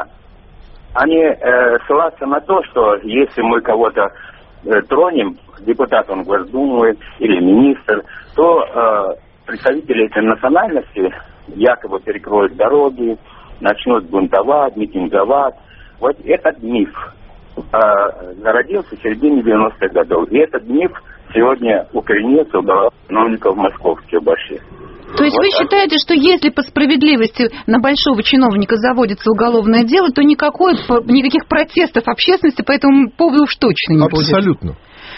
Они э, ссылаются на то, что если мы кого-то э, тронем, депутат он Госдумы или министр, то э, представители этой национальности якобы перекроют дороги, начнут бунтовать, митинговать. Вот этот миф э, зародился в середине девяностых годов. И этот миф сегодня укоренился у чиновников московских больших. То есть вот вы так. считаете, что если по справедливости на большого чиновника заводится уголовное дело, то никакой, никаких протестов общественности по этому поводу уж точно не будет? Абсолютно.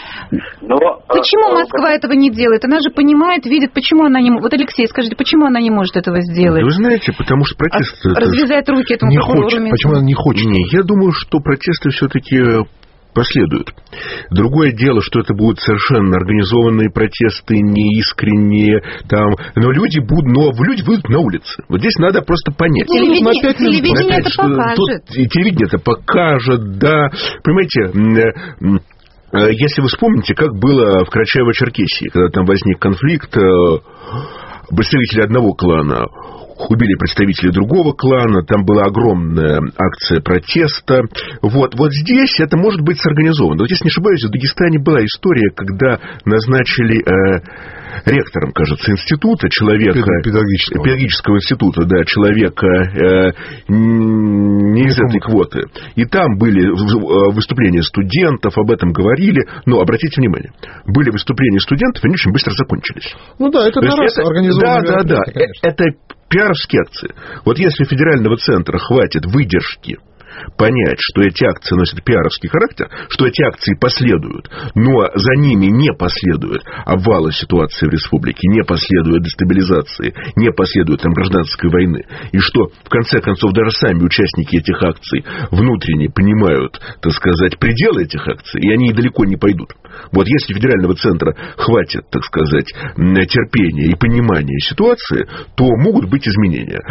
Но, почему Москва этого не делает? Она же понимает, видит, почему она не может. Вот, Алексей, скажите, почему она не может этого сделать? Вы знаете, потому что протесты... А, развязать руки этому не прокурору. Хочет. Почему она не хочет? Не, я думаю, что протесты все-таки последуют. Другое дело, что это будут совершенно организованные протесты, неискренние, там, но люди будут, но люди будут на улице. Вот здесь надо просто понять. Телевидение, телевидение это покажет. Тут, телевидение это покажет, да. Понимаете, если вы вспомните, как было в Карачаево-Черкесии, когда там возник конфликт, представители одного клана убили представителей другого клана, там была огромная акция протеста. Вот, вот здесь это может быть сорганизовано. Вот, если не ошибаюсь, в Дагестане была история, когда назначили э, ректором, кажется, института, человека... Педагогического. Педагогического института, да, человека э, не из этой квоты. И там были выступления студентов, об этом говорили, но, обратите внимание, были выступления студентов, они очень быстро закончились. Ну да, это на раз организованное Да, да, да, это пиаровские акции. Вот если федерального центра хватит выдержки понять, что эти акции носят пиаровский характер, что эти акции последуют, но за ними не последует обвала ситуации в республике, не последует дестабилизации, не последует там гражданской войны, и что, в конце концов, даже сами участники этих акций внутренне понимают, так сказать, пределы этих акций, и они далеко не пойдут. Вот если федерального центра хватит, так сказать, терпения и понимания ситуации, то могут быть изменения.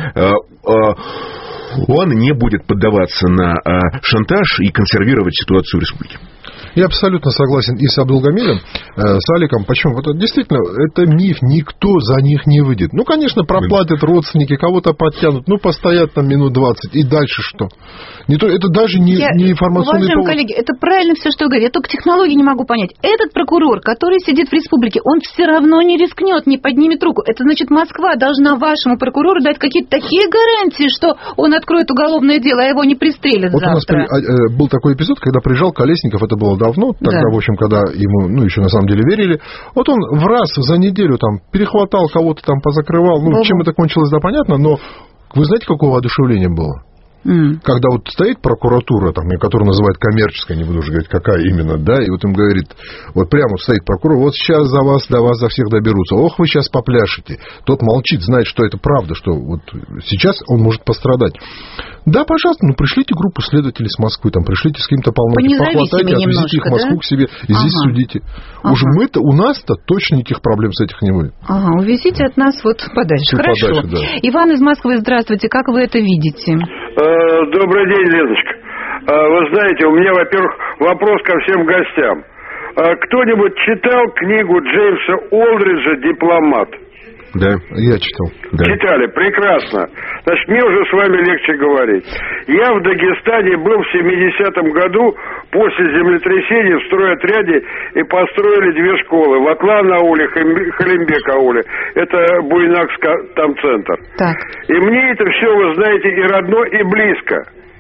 Он не будет поддаваться на шантаж и консервировать ситуацию в республике. Я абсолютно согласен и с Абдулгамилем, э, с Аликом. Почему? Вот, действительно, это миф, никто за них не выйдет. Ну, конечно, проплатят родственники, кого-то подтянут, ну, постоят там минут двадцать, и дальше что? Не то, это даже не, я, не информационный уважаемые повод. коллеги, это правильно все, что я говорю. Я только технологии не могу понять. Этот прокурор, который сидит в республике, он все равно не рискнет, не поднимет руку. Это значит, Москва должна вашему прокурору дать какие-то такие гарантии, что он откроет уголовное дело, а его не пристрелят вот завтра. У нас был такой эпизод, когда приезжал Колесников, это было давно, тогда, да. в общем, когда ему, ну, еще на самом деле верили. Вот он в раз за неделю там перехватал, кого-то там позакрывал. Ну, Ого. Чем это кончилось, да, понятно, но вы знаете, какого воодушевления было? Mm. Когда вот стоит прокуратура, там, которую называют коммерческой, не буду уже говорить, какая именно, да, и вот им говорит, вот прямо вот стоит прокурор, вот сейчас за вас, до вас, за всех доберутся, ох, вы сейчас попляшете. Тот молчит, знает, что это правда, что вот сейчас он может пострадать. Да, пожалуйста, ну, пришлите группу следователей с Москвы, там, пришлите с каким-то полномочием, похватайте, отвезите их в Москву, да? К себе, и ага. здесь судите. Ага. Уж мы-то, у нас-то точно никаких проблем с этих не будет. Ага, увезите от нас вот подальше. Чуть Хорошо. Подальше, да. Иван из Москвы, здравствуйте, как вы это видите? Добрый день, Лизочка. Вы знаете, у меня, во-первых, вопрос ко всем гостям. Кто-нибудь читал книгу Джеймса Олдриджа «Дипломат»? Да. Я читал. Да. Читали, прекрасно. Значит, мне уже с вами легче говорить. Я в Дагестане был в семидесятом году после землетрясения в стройотряде и построили две школы. В Атлан-ауле, Халимбек-ауле. Это Буйнакск, там центр. Так. И мне это все, вы знаете, и родно, и близко.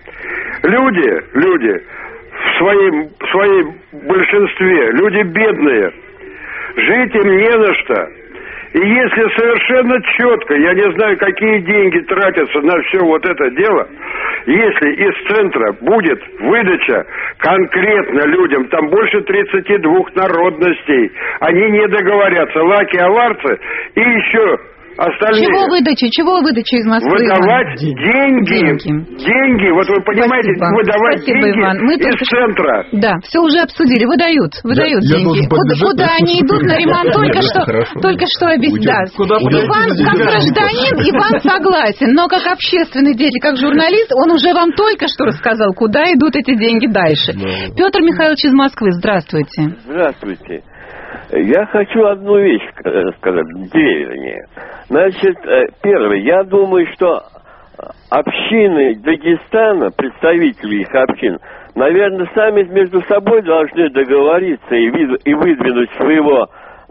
Люди, люди в своем, в своем большинстве, люди бедные. Жить им не на что. И если совершенно четко, я не знаю, какие деньги тратятся на все вот это дело, если из центра будет выдача конкретно людям, там больше тридцати двух народностей, они не договорятся, лаки-аварцы и еще остальные. Чего выдача? Чего выдача из Москвы? Выдавать деньги. Деньги. Деньги. Вот вы понимаете, Спасибо. выдавать Спасибо, деньги Иван. Мы из только... центра. Да, все уже обсудили. Выдают. Выдают я, деньги. я Куда, куда они идут на ремонт? Только что, только что объяснил. Иван, как гражданин, Иван согласен. Но как общественный деятель, как журналист, он уже вам только что рассказал, куда идут эти деньги дальше. Петр Михайлович из Москвы, здравствуйте. Здравствуйте. Я хочу одну вещь сказать, две вернее. Значит, первое, я думаю, что общины Дагестана, представители их общин, наверное, сами между собой должны договориться и, и выдвинуть своего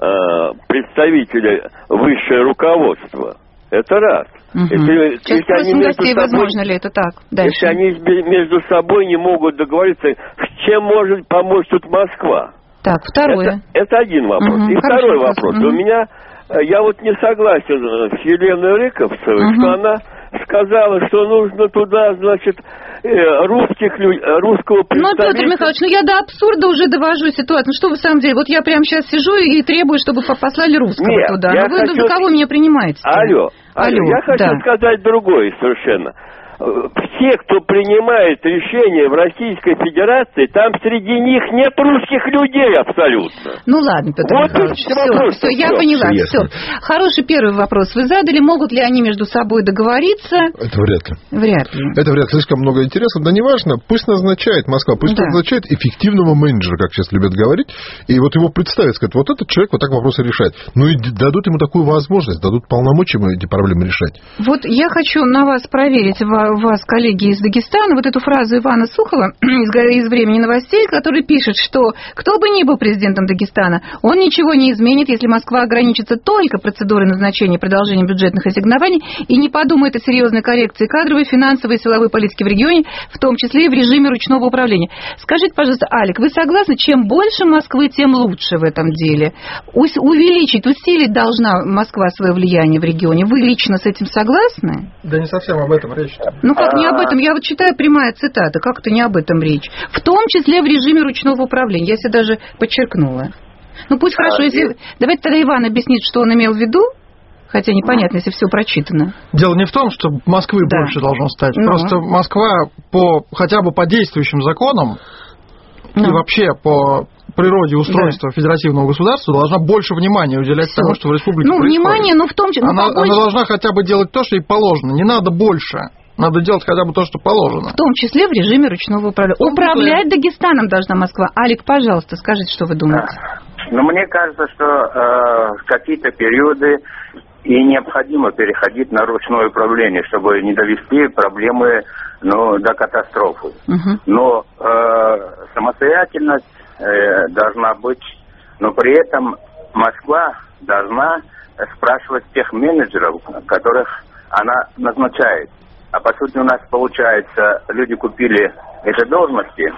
э, представителя высшее руководство. Это раз. Угу. Если, Сейчас если спросим они гостей, собой, возможно ли это так. Дальше. Если они между собой не могут договориться, с чем может помочь тут Москва? Так, второе. Это, это один вопрос. Угу, и второй вопрос. вопрос. Угу. У меня, я вот не согласен с Еленой Рыковцевой, угу. что она сказала, что нужно туда, значит, русских, русского представителя. Ну, Петр Михайлович, ну я до абсурда уже довожу ситуацию. Ну что вы, в самом деле, вот я прямо сейчас сижу и требую, чтобы послали русского Нет, туда. Но вы хочу... за кого меня принимаете? Алло, алло, алло, я хочу да. сказать другое совершенно. Все, кто принимает решения в Российской Федерации, там среди них нет русских людей абсолютно. Ну ладно, Петр вот Михайлович, все, все, я все, поняла, все. все. Хороший первый вопрос вы задали. Могут ли они между собой договориться? Это вряд ли. Вряд ли. Это вряд ли. Слишком много интересов. Да неважно, пусть назначает Москва, пусть да. назначает эффективного менеджера, как сейчас любят говорить, и вот его представят, скажут, вот этот человек вот так вопросы решает. Ну и дадут ему такую возможность, дадут полномочия ему эти проблемы решать. Вот я хочу на вас проверить, вас, коллеги из Дагестана, вот эту фразу Ивана Сухова из, из «Времени новостей», который пишет, что кто бы ни был президентом Дагестана, он ничего не изменит, если Москва ограничится только процедурой назначения и продолжения бюджетных ассигнований и не подумает о серьезной коррекции кадровой, финансовой и силовой политики в регионе, в том числе и в режиме ручного управления. Скажите, пожалуйста, Алик, вы согласны, чем больше Москвы, тем лучше в этом деле? Увеличить, усилить должна Москва свое влияние в регионе. Вы лично с этим согласны? Да не совсем об этом речь. Ну как не об этом? Я вот читаю прямая цитата, как-то не об этом речь. В том числе в режиме ручного управления. Я себе даже подчеркнула. Ну пусть хорошо, если... Давайте тогда Иван объяснит, что он имел в виду. Хотя непонятно, если все прочитано. Дело не в том, что Москвы да. больше должно стать. Но. Просто Москва по, хотя бы по действующим законам Но. и вообще по природе устройства да. федеративного государства должна больше внимания уделять Все. тому, что в республике ну, происходит. Внимание, но в том числе... Она, побольше... она должна хотя бы делать то, что ей положено. Не надо больше. Надо делать хотя бы то, что положено. В том числе в режиме ручного управления. Управлять Дагестаном должна Москва. Алик, пожалуйста, скажите, что вы думаете. Ну, мне кажется, что э, в какие-то периоды и необходимо переходить на ручное управление, чтобы не довести проблемы ну, до катастрофы. Угу. Но э, самостоятельность э, должна быть, но при этом Москва должна спрашивать тех менеджеров, которых она назначает. А по сути у нас получается, люди купили эти должности,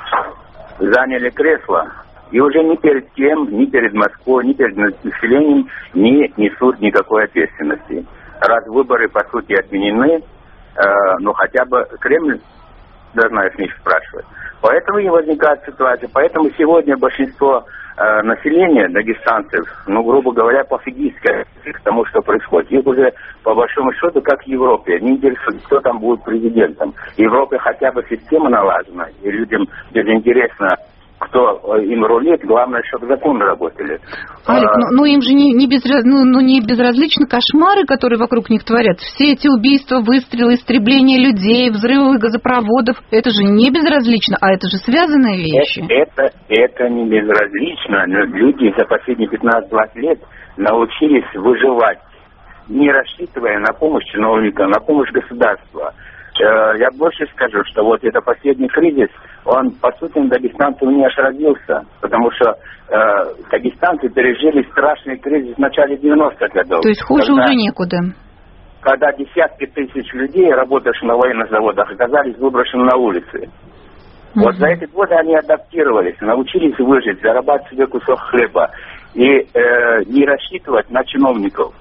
заняли кресло, и уже ни перед кем, ни перед Москвой, ни перед населением не несут никакой ответственности. Раз выборы, по сути, отменены, э, ну хотя бы Кремль должна их не спрашивать. Поэтому и возникает ситуация. Поэтому сегодня большинство э, населения, дагестанцев, ну, грубо говоря, пофигистски к тому, что происходит. Их уже, по большому счету, как в Европе. Не интересует, кто там будет президентом. В Европе хотя бы система налажена, и людям безинтересно, кто им рулит, главное, чтобы законы работали. Алик, а... ну, ну им же не, не, безраз... ну, ну, не безразличны кошмары, которые вокруг них творят. Все эти убийства, выстрелы, истребление людей, взрывы газопроводов, это же не безразлично, а это же связанные вещи. Это, это не безразлично, но люди за последние пятнадцать-двадцать лет научились выживать. не рассчитывая на помощь чиновника, на помощь государства. Я больше скажу, что вот это последний кризис, он, по сути, дагестанцев не отразился, потому что э, дагестанцы пережили страшный кризис в начале девяностых годов. То есть хуже когда, уже некуда. Когда десятки тысяч людей, работавших на военных заводах, оказались выброшены на улицы. Mm-hmm. Вот за эти годы они адаптировались, научились выжить, зарабатывать себе кусок хлеба и э, не рассчитывать на чиновников.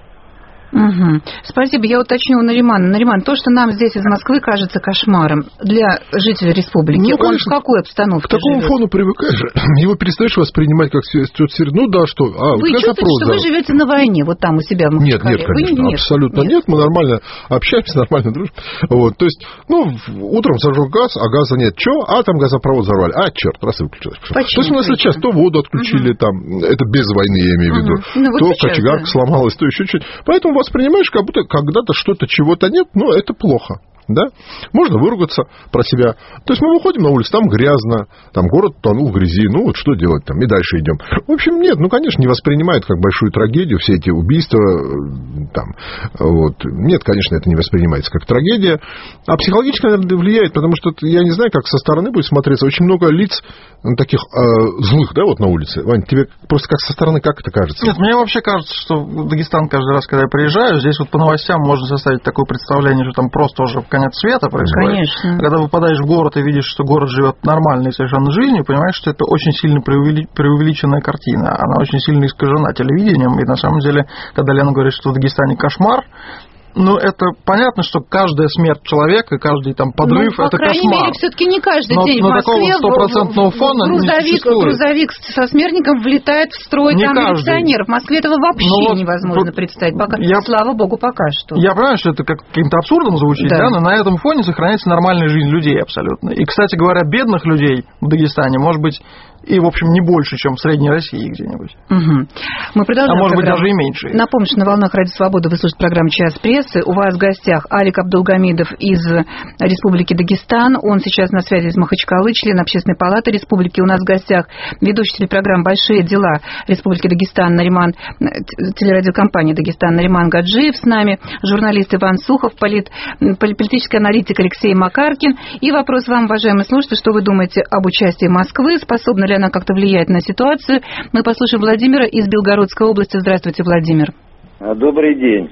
Угу. Спасибо. Я уточню у Наримана. Нариман, то, что нам здесь из Москвы кажется кошмаром для жителей республики, ну, конечно, он в какой обстановке к такому живет? Фону привыкаешь, его перестаешь воспринимать как ситуацию. Ну да, что... А, вы чувствуете, что да. вы живете на войне, вот там у себя в Махачкале? Нет, нет, конечно, вы, нет, абсолютно нет. нет. Мы нормально общаемся, нормально дружим. Вот, то есть, ну, утром зажег газ, а газа нет. Че? А, там газопровод взорвали. А, черт, раз и выключилось. То есть у нас сейчас то воду отключили, угу. там, это без войны, я имею в виду, угу. ну, вот то сейчас, кочегарка да. сломалась, то еще что-то. Поэтому воспринимаешь, как будто когда-то что-то, чего-то нет, но это плохо. Да? Можно выругаться про себя. То есть мы выходим на улицу, там грязно, там город тонул в грязи, ну вот что делать там, и дальше идем. В общем, нет, ну, конечно, не воспринимают как большую трагедию все эти убийства, там, вот. Нет, конечно, это не воспринимается как трагедия. А психологически, наверное, влияет, потому что, я не знаю, как со стороны будет смотреться, очень много лиц таких э, злых, да, вот на улице. Вань, тебе просто как со стороны, как это кажется? Нет, мне вообще кажется, что в Дагестан каждый раз, когда я приезжаю, здесь вот по новостям можно составить такое представление, что там просто уже конец света происходит. Конечно. Когда выпадаешь в город и видишь, что город живет нормальной совершенно жизнью, понимаешь, что это очень сильно преувеличенная картина. Она очень сильно искажена телевидением. И на самом деле, когда Лена говорит, что в Дагестане кошмар, ну, это понятно, что каждая смерть человека, каждый там подрыв, ну, это кошмар. По крайней мере, все-таки не каждый но, день но в Москве стопроцентного фона грузовик, грузовик со смертником влетает в строй не там милиционеров. В Москве этого вообще ну, невозможно вот, представить. Пока, я, слава богу, пока что. Я понимаю, что это как каким-то абсурдом звучит, да. Да, но на этом фоне сохраняется нормальная жизнь людей абсолютно. И, кстати говоря, бедных людей в Дагестане может быть и, в общем, не больше, чем в Средней России где-нибудь. Угу. Мы продолжаем. А может быть, программу. Даже и меньше. Напомню, что на волнах Радио Свобода вы слушаете программу «Час прессы». У вас в гостях Алик Абдулгамидов из Республики Дагестан. Он сейчас на связи из Махачкалы, член Общественной палаты Республики. У нас в гостях ведущий телепрограмм «Большие дела» Республики Дагестан Нариман, телерадиокомпания «Дагестан» Нариман Гаджиев с нами, журналист Иван Сухов, полит, политический аналитик Алексей Макаркин. И вопрос вам, уважаемые слушатели, что вы думаете об участии Москвы? Способна ли она как-то влияет на ситуацию? Мы послушаем Владимира из Белгородской области. Здравствуйте, Владимир. Добрый день.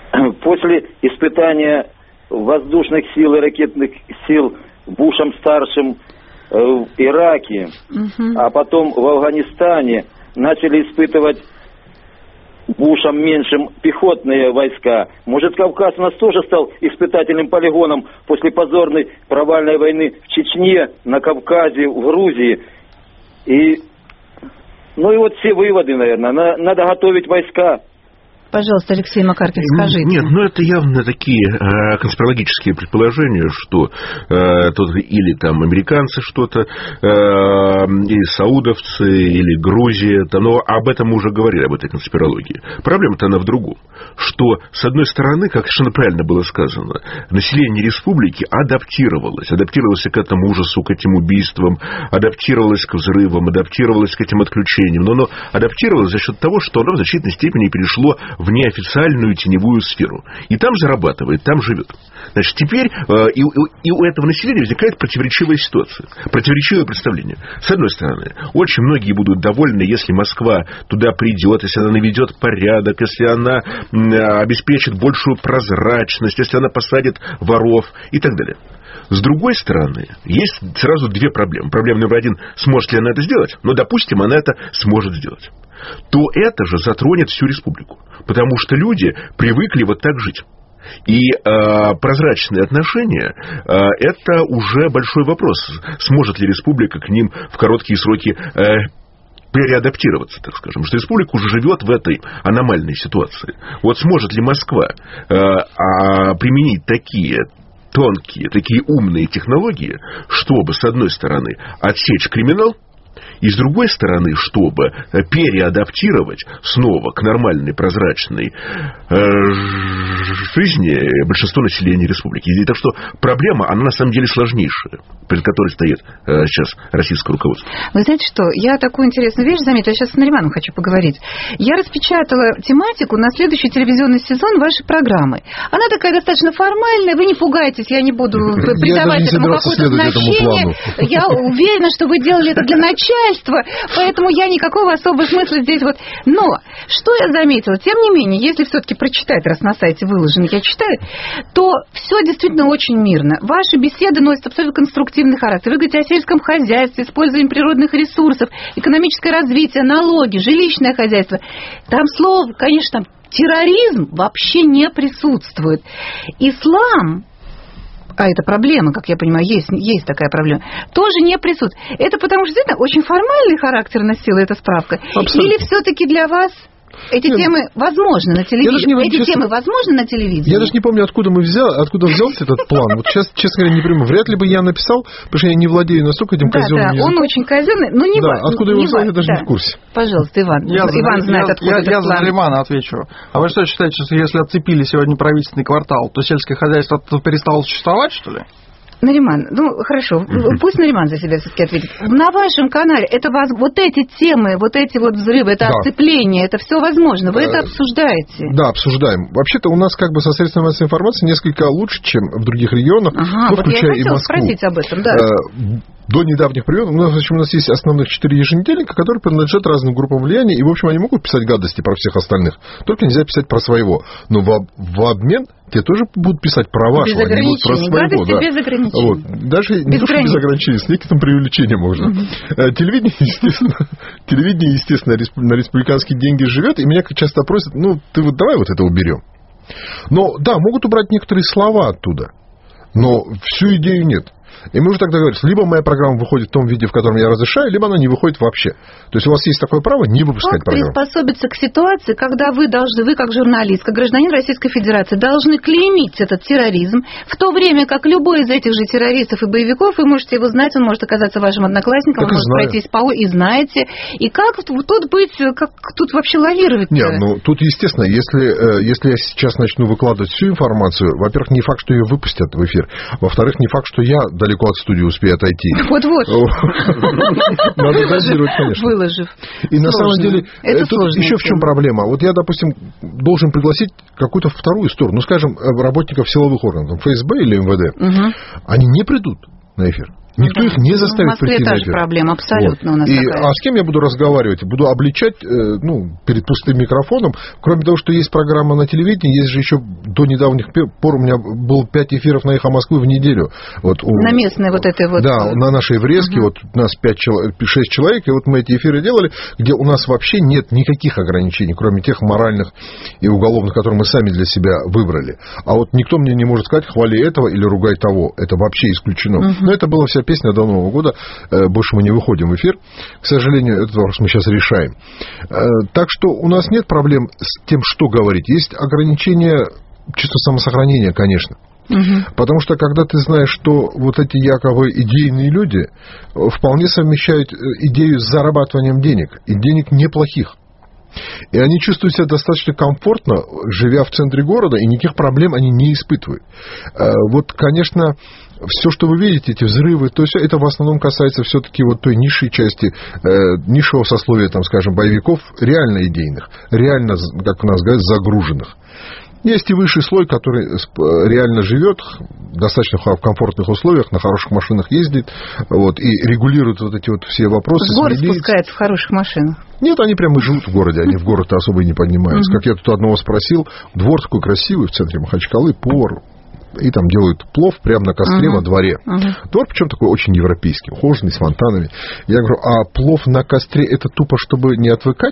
После испытания воздушных сил и ракетных сил Бушем-старшим в Ираке, угу. а потом в Афганистане начали испытывать Бушем-меньшим пехотные войска. Может, Кавказ у нас тоже стал испытательным полигоном после позорной провальной войны в Чечне, на Кавказе, в Грузии. И, ну и вот все выводы, наверное. Надо готовить войска. Пожалуйста, Алексей Макаркин, скажите. Нет, ну это явно такие э, конспирологические предположения, что э, тут или там американцы что-то, э, или саудовцы, или Грузия, то, но об этом мы уже говорили, об этой конспирологии. Проблема-то она в другом, что, с одной стороны, как совершенно правильно было сказано, население республики адаптировалось, адаптировалось к этому ужасу, к этим убийствам, адаптировалось к взрывам, адаптировалось к этим отключениям, но оно адаптировалось за счет того, что оно в значительной степени перешло в неофициальную теневую сферу. И там зарабатывает, там живет. Значит, теперь э, и, и у этого населения возникает противоречивая ситуация, противоречивое представление. С одной стороны, очень многие будут довольны, если Москва туда придет, если она наведет порядок, если она э, обеспечит большую прозрачность, если она посадит воров и так далее. С другой стороны, есть сразу две проблемы. Проблема номер один, сможет ли она это сделать? Но, допустим, она это сможет сделать. То это же затронет всю республику. Потому что люди привыкли вот так жить. И э, прозрачные отношения э, это уже большой вопрос. Сможет ли республика к ним в короткие сроки э, переадаптироваться, так скажем. Что республика уже живет в этой аномальной ситуации. Вот сможет ли Москва э, а, применить такие тонкие, такие умные технологии, чтобы, с одной стороны, отсечь криминал, И с другой стороны, чтобы переадаптировать снова к нормальной, прозрачной жизни большинство населения республики. И так что проблема, она на самом деле сложнейшая, перед которой стоит сейчас российское руководство. Вы знаете что, я такую интересную вещь заметила, я сейчас с Нариманом хочу поговорить. Я распечатала тематику на следующий телевизионный сезон вашей программы. Она такая достаточно формальная, вы не пугайтесь, я не буду придавать этому какое-то значение. Я уверена, что вы делали это для начальства, поэтому я никакого особого смысла здесь вот. Но, что я заметила, тем не менее, если все-таки прочитать, раз на сайте выложено, я читаю, то все действительно очень мирно. Ваши беседы носят абсолютно конструктивный характер. Вы говорите о сельском хозяйстве, использовании природных ресурсов, экономическое развитие, налоги, жилищное хозяйство. Там слово, конечно, там терроризм вообще не присутствует. Ислам, а это проблема, как я понимаю, есть, есть такая проблема, тоже не присутствует. Это потому что, действительно, очень формальный характер носила эта справка? Абсолютно. Или все-таки для вас эти Нет, темы возможны на телевидении? Не, Эти честно, темы возможны на телевидении? Я даже не помню, откуда мы взял, откуда взялся этот план. Вот сейчас, честно говоря, не понимаю. Вряд ли бы я написал, потому что я не владею настолько этим да, казенным да, языком. Он очень казенный, но не да, важно. Откуда его взял, я даже да. не в курсе. Пожалуйста, Иван. Я Иван за, знает, я, откуда я, этот я план. Я за Наримана отвечу. А вы что считаете, что если отцепили сегодня правительственный квартал, то сельское хозяйство перестало существовать, что ли? Нариман, ну хорошо, пусть Нариман за себя все-таки ответит. На вашем канале это вот эти темы, вот эти вот взрывы, это да. отцепление, это все возможно. Вы это обсуждаете? Да, обсуждаем. Вообще-то у нас как бы со средствами массовой информации несколько лучше, чем в других регионах, ага, ну, вот включая я хотела и Москву. Спросить об этом, да. До недавних времен у нас, в общем, у нас есть основных четыре еженедельника, которые принадлежат разным группам влияния, и, в общем, они могут писать гадости про всех остальных, только нельзя писать про своего. Но в, в обмен те тоже будут писать про вашего, они будут про своего. Гадости да. без ограничений. Вот. Даже без не то, что без ограничений, с некоторым преувеличением можно. Угу. Телевидение, естественно, телевидение, естественно, на республиканские деньги живет, и меня часто просят, ну, ты вот давай вот это уберем. Но, да, могут убрать некоторые слова оттуда, но всю идею нет. И мы уже тогда говорим, либо моя программа выходит в том виде, в котором я разрешаю, либо она не выходит вообще. То есть у вас есть такое право не выпускать как программу. Как приспособиться к ситуации, когда вы должны, вы как журналист, как гражданин Российской Федерации, должны клеймить этот терроризм, в то время как любой из этих же террористов и боевиков, вы можете его знать, он может оказаться вашим одноклассником, вы можете пройтись по и знаете. И как тут быть, как тут вообще лавировать-то? Нет, ну тут, естественно, если, если я сейчас начну выкладывать всю информацию, во-первых, не факт, что ее выпустят в эфир, во-вторых, не факт, что я далеко от студии успею отойти. Вот-вот. Надо дозировать, конечно. Выложив. И на самом деле, тут еще в чем проблема. Вот я, допустим, должен пригласить какую-то вторую сторону, ну, скажем, работников силовых органов, эф эс бэ или эм вэ дэ. Они не придут на эфир. Никто да. их не заставит ну, прийти на эфир. В Москве та же проблема, абсолютно вот. У нас и, такая. А с кем я буду разговаривать? Буду обличать ну, перед пустым микрофоном. Кроме того, что есть программа на телевидении, есть же еще до недавних пор у меня было пять эфиров на «Эхо Москвы» в неделю. Вот, на местной вот этой вот... Да, на нашей врезке, угу. вот у нас пять, шесть человек, и вот мы эти эфиры делали, где у нас вообще нет никаких ограничений, кроме тех моральных и уголовных, которые мы сами для себя выбрали. А вот никто мне не может сказать, хвали этого или ругай того. Это вообще исключено. Угу. Но это была вся песня до Нового года. Больше мы не выходим в эфир. К сожалению, этот вопрос мы сейчас решаем. Так что у нас нет проблем с тем, что говорить. Есть ограничения чисто самосохранения, конечно. Угу. Потому что, когда ты знаешь, что вот эти якобы идейные люди вполне совмещают идею с зарабатыванием денег. И денег неплохих. И они чувствуют себя достаточно комфортно, живя в центре города, и никаких проблем они не испытывают. Вот, конечно, все, что вы видите, эти взрывы, то есть это в основном касается все-таки вот той низшей части, низшего сословия, там, скажем, боевиков, реально идейных, реально, как у нас говорят, загруженных. Есть и высший слой, который реально живет, достаточно в комфортных условиях, на хороших машинах ездит, вот, и регулирует вот эти вот все вопросы. В город спускается в хороших машинах? Нет, они прямо живут в городе, они в город особо и не поднимаются. Mm-hmm. Как я тут одного спросил, двор такой красивый в центре Махачкалы, повар, и там делают плов прямо на костре uh-huh. во дворе. Uh-huh. Двор причем такой очень европейский, ухоженный, с фонтанами. Я говорю, а плов на костре это тупо, чтобы не отвыкать?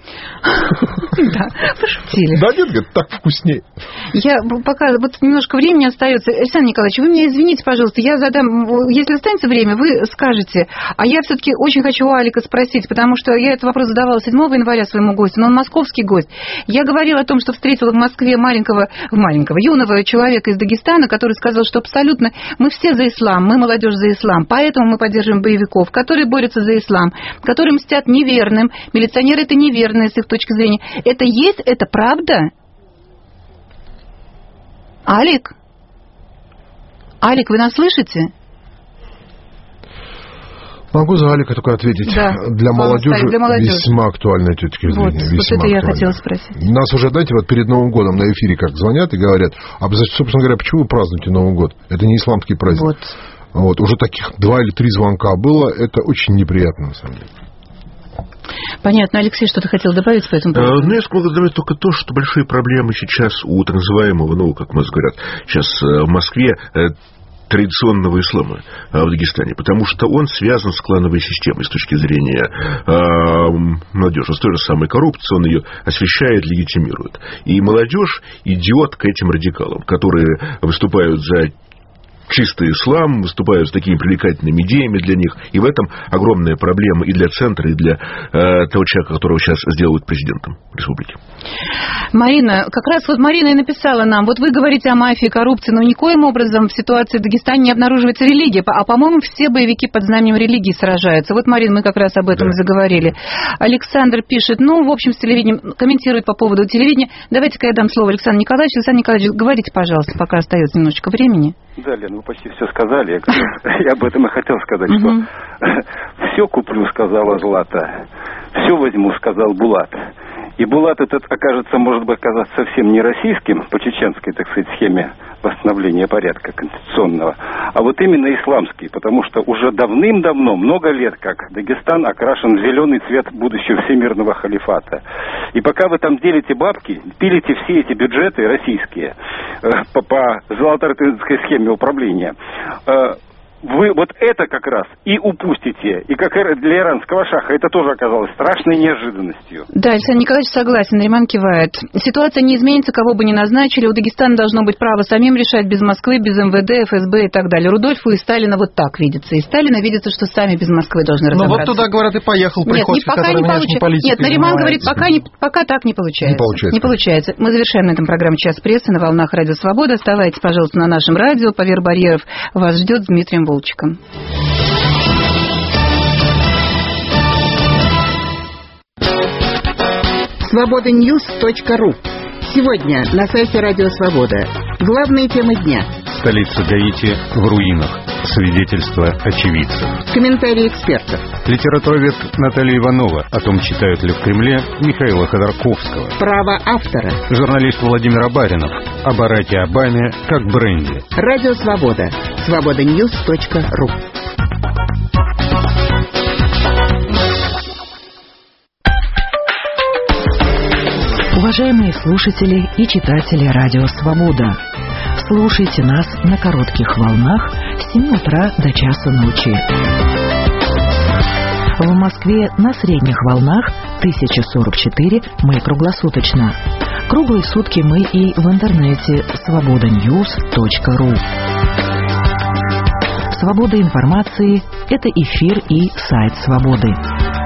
Да, пошутили. Да нет, говорит, так вкуснее. Я пока, вот немножко времени остается. Александр Николаевич, вы меня извините, пожалуйста, я задам, если останется время, вы скажете. А я все-таки очень хочу у Алика спросить, потому что я этот вопрос задавала седьмого января своему гостю, но он московский гость. Я говорила о том, что встретила в Москве маленького, маленького, юного человека из Дагестана, который сказал, что абсолютно мы все за ислам, мы молодежь за ислам, поэтому мы поддерживаем боевиков, которые борются за ислам, которые мстят неверным. Милиционеры — это неверные с их точки зрения. Это есть, это правда? Алик? Алик, вы нас слышите? Могу за Алика только ответить. Да. Для, молодежи для молодежи весьма актуальная точка зрения. Вот, весьма вот это актуальная. я хотела спросить. Нас уже, знаете, вот перед Новым годом на эфире как звонят и говорят, а, собственно говоря, почему вы празднуете Новый год? Это не исламский праздник. Вот. Вот. Уже таких два или три звонка было. Это очень неприятно, на самом деле. Понятно. Алексей, что ты хотел добавить по этому поводу? Ну, я смогу добавить только то, что большие проблемы сейчас у так называемого, ну, как мы говорят, сейчас в Москве традиционного ислама в Дагестане, потому что он связан с клановой системой с точки зрения э, молодежи. С той же самой коррупции он ее освещает, легитимирует. И молодежь идет к этим радикалам, которые выступают за чистый ислам, выступают с такими привлекательными идеями для них. И в этом огромная проблема и для центра, и для э, того человека, которого сейчас сделают президентом республики. Марина, как раз вот Марина и написала нам, вот вы говорите о мафии, коррупции, но никоим образом в ситуации в Дагестане не обнаруживается религия, а, по-моему, все боевики под знаменем религии сражаются. Вот, Марина, мы как раз об этом да. и заговорили. Александр пишет, ну, в общем, с телевидением, комментирует по поводу телевидения. Давайте-ка я дам слово Александру Николаевичу. Александр Николаевич, говорите, пожалуйста, пока остается немножечко времени. Да, Лен, вы почти все сказали. Я об этом и хотел сказать, что все куплю, сказала Злата, все возьму, сказал Булат. И Булат этот, окажется, может быть, оказаться совсем не российским, по чеченской, так сказать, схеме восстановления порядка конституционного, а вот именно исламский, потому что уже давным-давно, много лет, как Дагестан окрашен в зеленый цвет будущего всемирного халифата. И пока вы там делите бабки, пилите все эти бюджеты российские э, по, по золотарской схеме управления, э, вы вот это как раз и упустите. И как для иранского шаха это тоже оказалось страшной неожиданностью. Да, Александр Николаевич согласен, Риман кивает. Ситуация не изменится, кого бы ни назначили. У Дагестана должно быть право самим решать без Москвы, без эм вэ дэ, эф эс бэ и так далее. Рудольфу и Сталина вот так видится. И Сталина видится, что сами без Москвы должны разобраться. Ну вот туда, говорят, и поехал Приходько, который не получ... Нет, Нариман говорит, пока, не, пока так не получается. Не получается. Не получается. Мы завершаем на этом программу «Час прессы» на волнах Радио Свобода. Оставайтесь, пожалуйста, на нашем радио. Поверх барьеров вас ждет с Дмитрием Волчиком. свобода ньюс точка ру. Сегодня на сайте Радио Свобода. Главные темы дня. Столица Гаити в руинах. Свидетельства очевидцев. Комментарии экспертов. Литературовед Наталья Иванова о том, читают ли в Кремле Михаила Ходорковского. Право автора. Журналист Владимир Абаринов о Бараке Обаме как бренде. Радио Свобода. свобода ньюс точка ру. Уважаемые слушатели и читатели Радио Свобода, слушайте нас на коротких волнах с семи утра до часа ночи. В Москве на средних волнах тысяча сорок четыре мы круглосуточно. Круглые сутки мы и в интернете свобода ньюс точка ру. Свобода информации – это эфир и сайт Свободы.